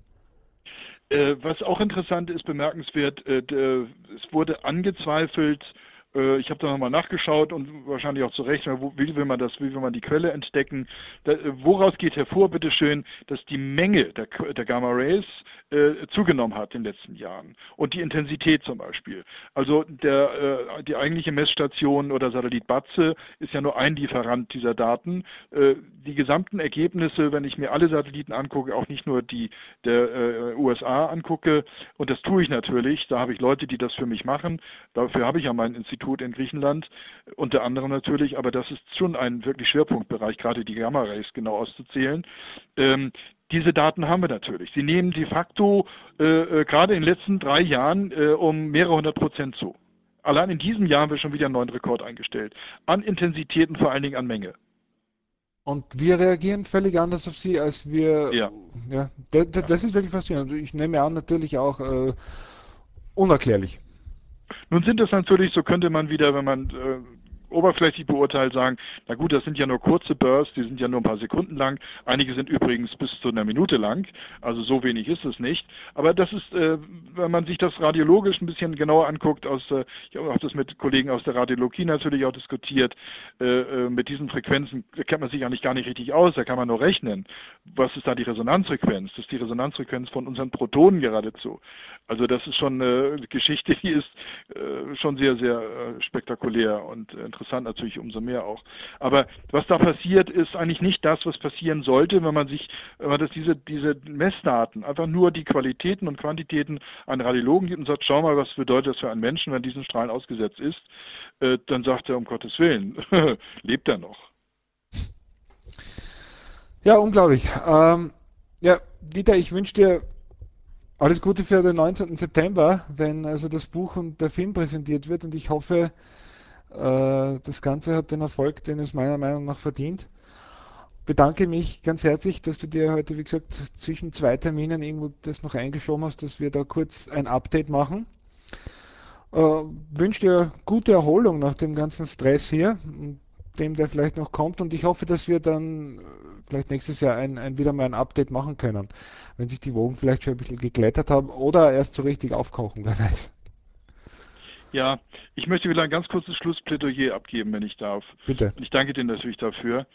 Was auch interessant ist, bemerkenswert, es wurde angezweifelt, ich habe da nochmal nachgeschaut und wahrscheinlich auch zu Recht, wie will man die Quelle entdecken? Woraus geht hervor, bitteschön, dass die Menge der Gamma Rays zugenommen hat in den letzten Jahren und die Intensität zum Beispiel. Also die eigentliche Messstation oder Satellit BATSE ist ja nur ein Lieferant dieser Daten. Die gesamten Ergebnisse, wenn ich mir alle Satelliten angucke, auch nicht nur die der USA angucke, und das tue ich natürlich, da habe ich Leute, die das für mich machen, dafür habe ich ja mein Institut in Griechenland, unter anderem natürlich, aber das ist schon ein wirklich Schwerpunktbereich, gerade die Gamma-Rays genau auszuzählen. Diese Daten haben wir natürlich. Sie nehmen de facto gerade in den letzten 3 Jahren um mehrere 100% zu. Allein in diesem Jahr haben wir schon wieder einen neuen Rekord eingestellt. An Intensitäten, vor allen Dingen an Menge. Und wir reagieren völlig anders auf sie, als wir. Ja. Ja, Ja. das ist wirklich faszinierend. Also ich nehme an, natürlich auch unerklärlich. Nun sind es natürlich, so könnte man wieder, wenn man oberflächlich beurteilt, sagen, na gut, das sind ja nur kurze Bursts, die sind ja nur ein paar Sekunden lang. Einige sind übrigens bis zu einer Minute lang, also so wenig ist es nicht. Aber das ist, wenn man sich das radiologisch ein bisschen genauer anguckt, ich habe auch das mit Kollegen aus der Radiologie natürlich auch diskutiert, mit diesen Frequenzen kennt man sich eigentlich gar nicht richtig aus, da kann man nur rechnen. Was ist da die Resonanzfrequenz? Das ist die Resonanzfrequenz von unseren Protonen geradezu. Also das ist schon eine Geschichte, die ist schon sehr, sehr spektakulär und interessant natürlich umso mehr auch. Aber was da passiert, ist eigentlich nicht das, was passieren sollte, wenn man diese Messdaten, einfach nur die Qualitäten und Quantitäten an Radiologen gibt und sagt, schau mal, was bedeutet das für einen Menschen, wenn diesen Strahlen ausgesetzt ist, dann sagt er, um Gottes Willen, lebt er noch. Ja, unglaublich. Ja, Dieter, ich wünsche dir alles Gute für den 19. September, wenn also das Buch und der Film präsentiert wird und ich hoffe, das Ganze hat den Erfolg, den es meiner Meinung nach verdient. Bedanke mich ganz herzlich, dass du dir heute, wie gesagt, zwischen 2 Terminen irgendwo das noch eingeschoben hast, dass wir da kurz ein Update machen. Wünsche dir gute Erholung nach dem ganzen Stress hier, dem der vielleicht noch kommt und ich hoffe, dass wir dann vielleicht nächstes Jahr wieder mal ein Update machen können, wenn sich die Wogen vielleicht schon ein bisschen geglättet haben oder erst so richtig aufkochen, wer weiß. Ja, ich möchte wieder ein ganz kurzes Schlussplädoyer abgeben, wenn ich darf. Bitte. Und ich danke dir natürlich dafür.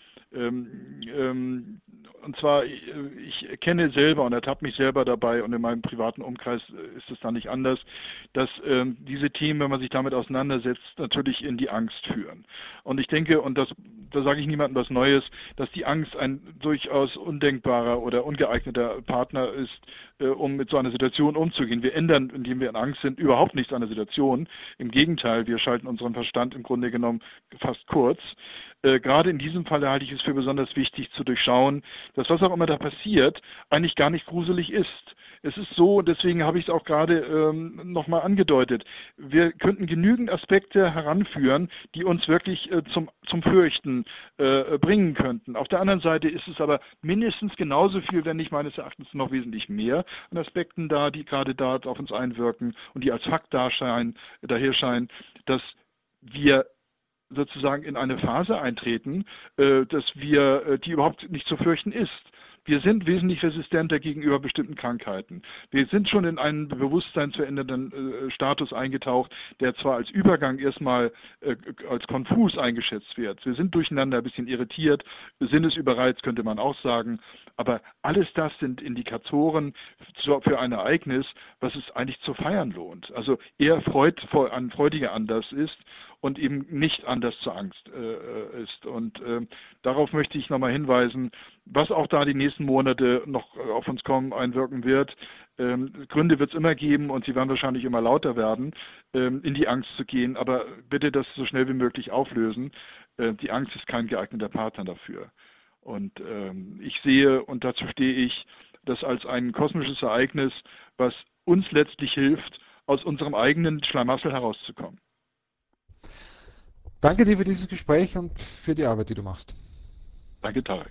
Und zwar, ich kenne selber und ertappe mich selber dabei und in meinem privaten Umkreis ist es dann nicht anders, dass diese Themen, wenn man sich damit auseinandersetzt, natürlich in die Angst führen. Und ich denke, und da sage ich niemandem was Neues, dass die Angst ein durchaus undenkbarer oder ungeeigneter Partner ist, um mit so einer Situation umzugehen. Wir ändern, indem wir in Angst sind, überhaupt nichts an der Situation. Im Gegenteil, wir schalten unseren Verstand im Grunde genommen fast kurz. Gerade in diesem Fall halte ich es für besonders wichtig zu durchschauen, dass was auch immer da passiert, eigentlich gar nicht gruselig ist. Es ist so, deswegen habe ich es auch gerade nochmal angedeutet, wir könnten genügend Aspekte heranführen, die uns wirklich zum Fürchten bringen könnten. Auf der anderen Seite ist es aber mindestens genauso viel, wenn nicht meines Erachtens noch wesentlich mehr an Aspekten da, die gerade da auf uns einwirken und die als Fakt daher scheinen, dass wir sozusagen in eine Phase eintreten, die überhaupt nicht zu fürchten ist. Wir sind wesentlich resistenter gegenüber bestimmten Krankheiten. Wir sind schon in einen bewusstseinsverändernden Status eingetaucht, der zwar als Übergang erstmal als konfus eingeschätzt wird. Wir sind durcheinander, ein bisschen irritiert, sinnesüberreizt könnte man auch sagen, aber alles das sind Indikatoren für ein Ereignis, was es eigentlich zu feiern lohnt. Also eher ein freudiger Anlass ist und eben nicht anders zur Angst ist. Und darauf möchte ich nochmal hinweisen, was auch da die nächsten Monate noch auf uns kommen, einwirken wird. Gründe wird es immer geben und sie werden wahrscheinlich immer lauter werden, in die Angst zu gehen. Aber bitte das so schnell wie möglich auflösen. Die Angst ist kein geeigneter Partner dafür. Und ich sehe, und dazu stehe ich, das als ein kosmisches Ereignis, was uns letztlich hilft, aus unserem eigenen Schlamassel herauszukommen. Danke dir für dieses Gespräch und für die Arbeit, die du machst. Danke, Tarek.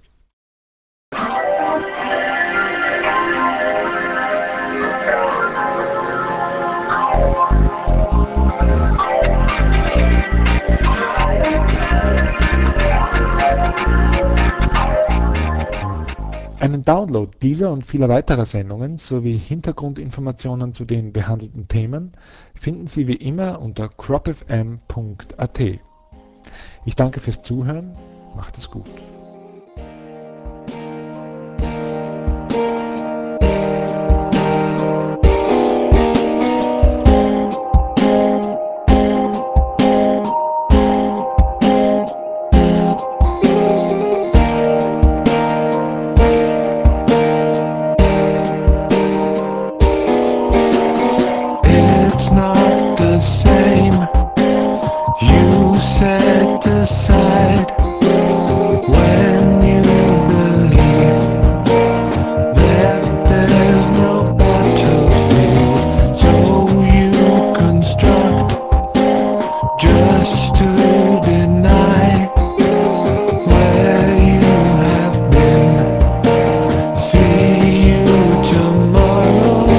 Einen Download dieser und vieler weiterer Sendungen sowie Hintergrundinformationen zu den behandelten Themen finden Sie wie immer unter cropfm.at. Ich danke fürs Zuhören, macht es gut. It's not the same. You set aside when you believe that there's no battlefield, so you construct just to deny where you have been. See you tomorrow.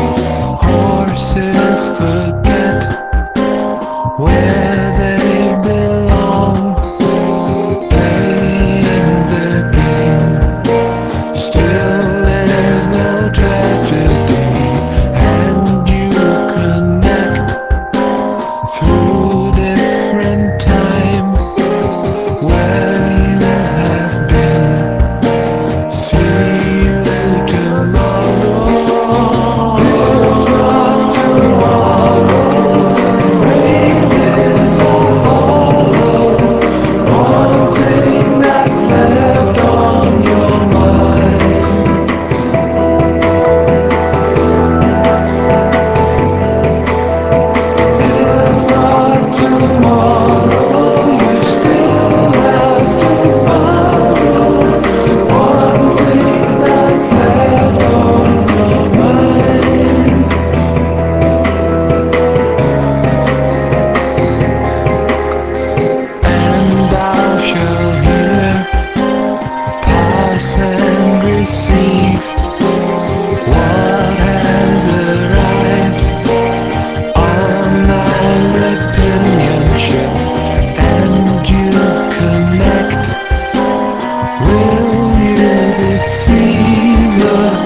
Horses forget where they belong, playing the game. Still there's no tragedy, and you connect through different time where you have been. See you tomorrow. It's not tomorrow. Phrases are hollow. One thing that's left on your mind. It's not tomorrow. You still have to borrow. One thing that's left on your mind. And I shall hear, pass and receive what has arrived on our opinion ship, and you connect. Will you be fever?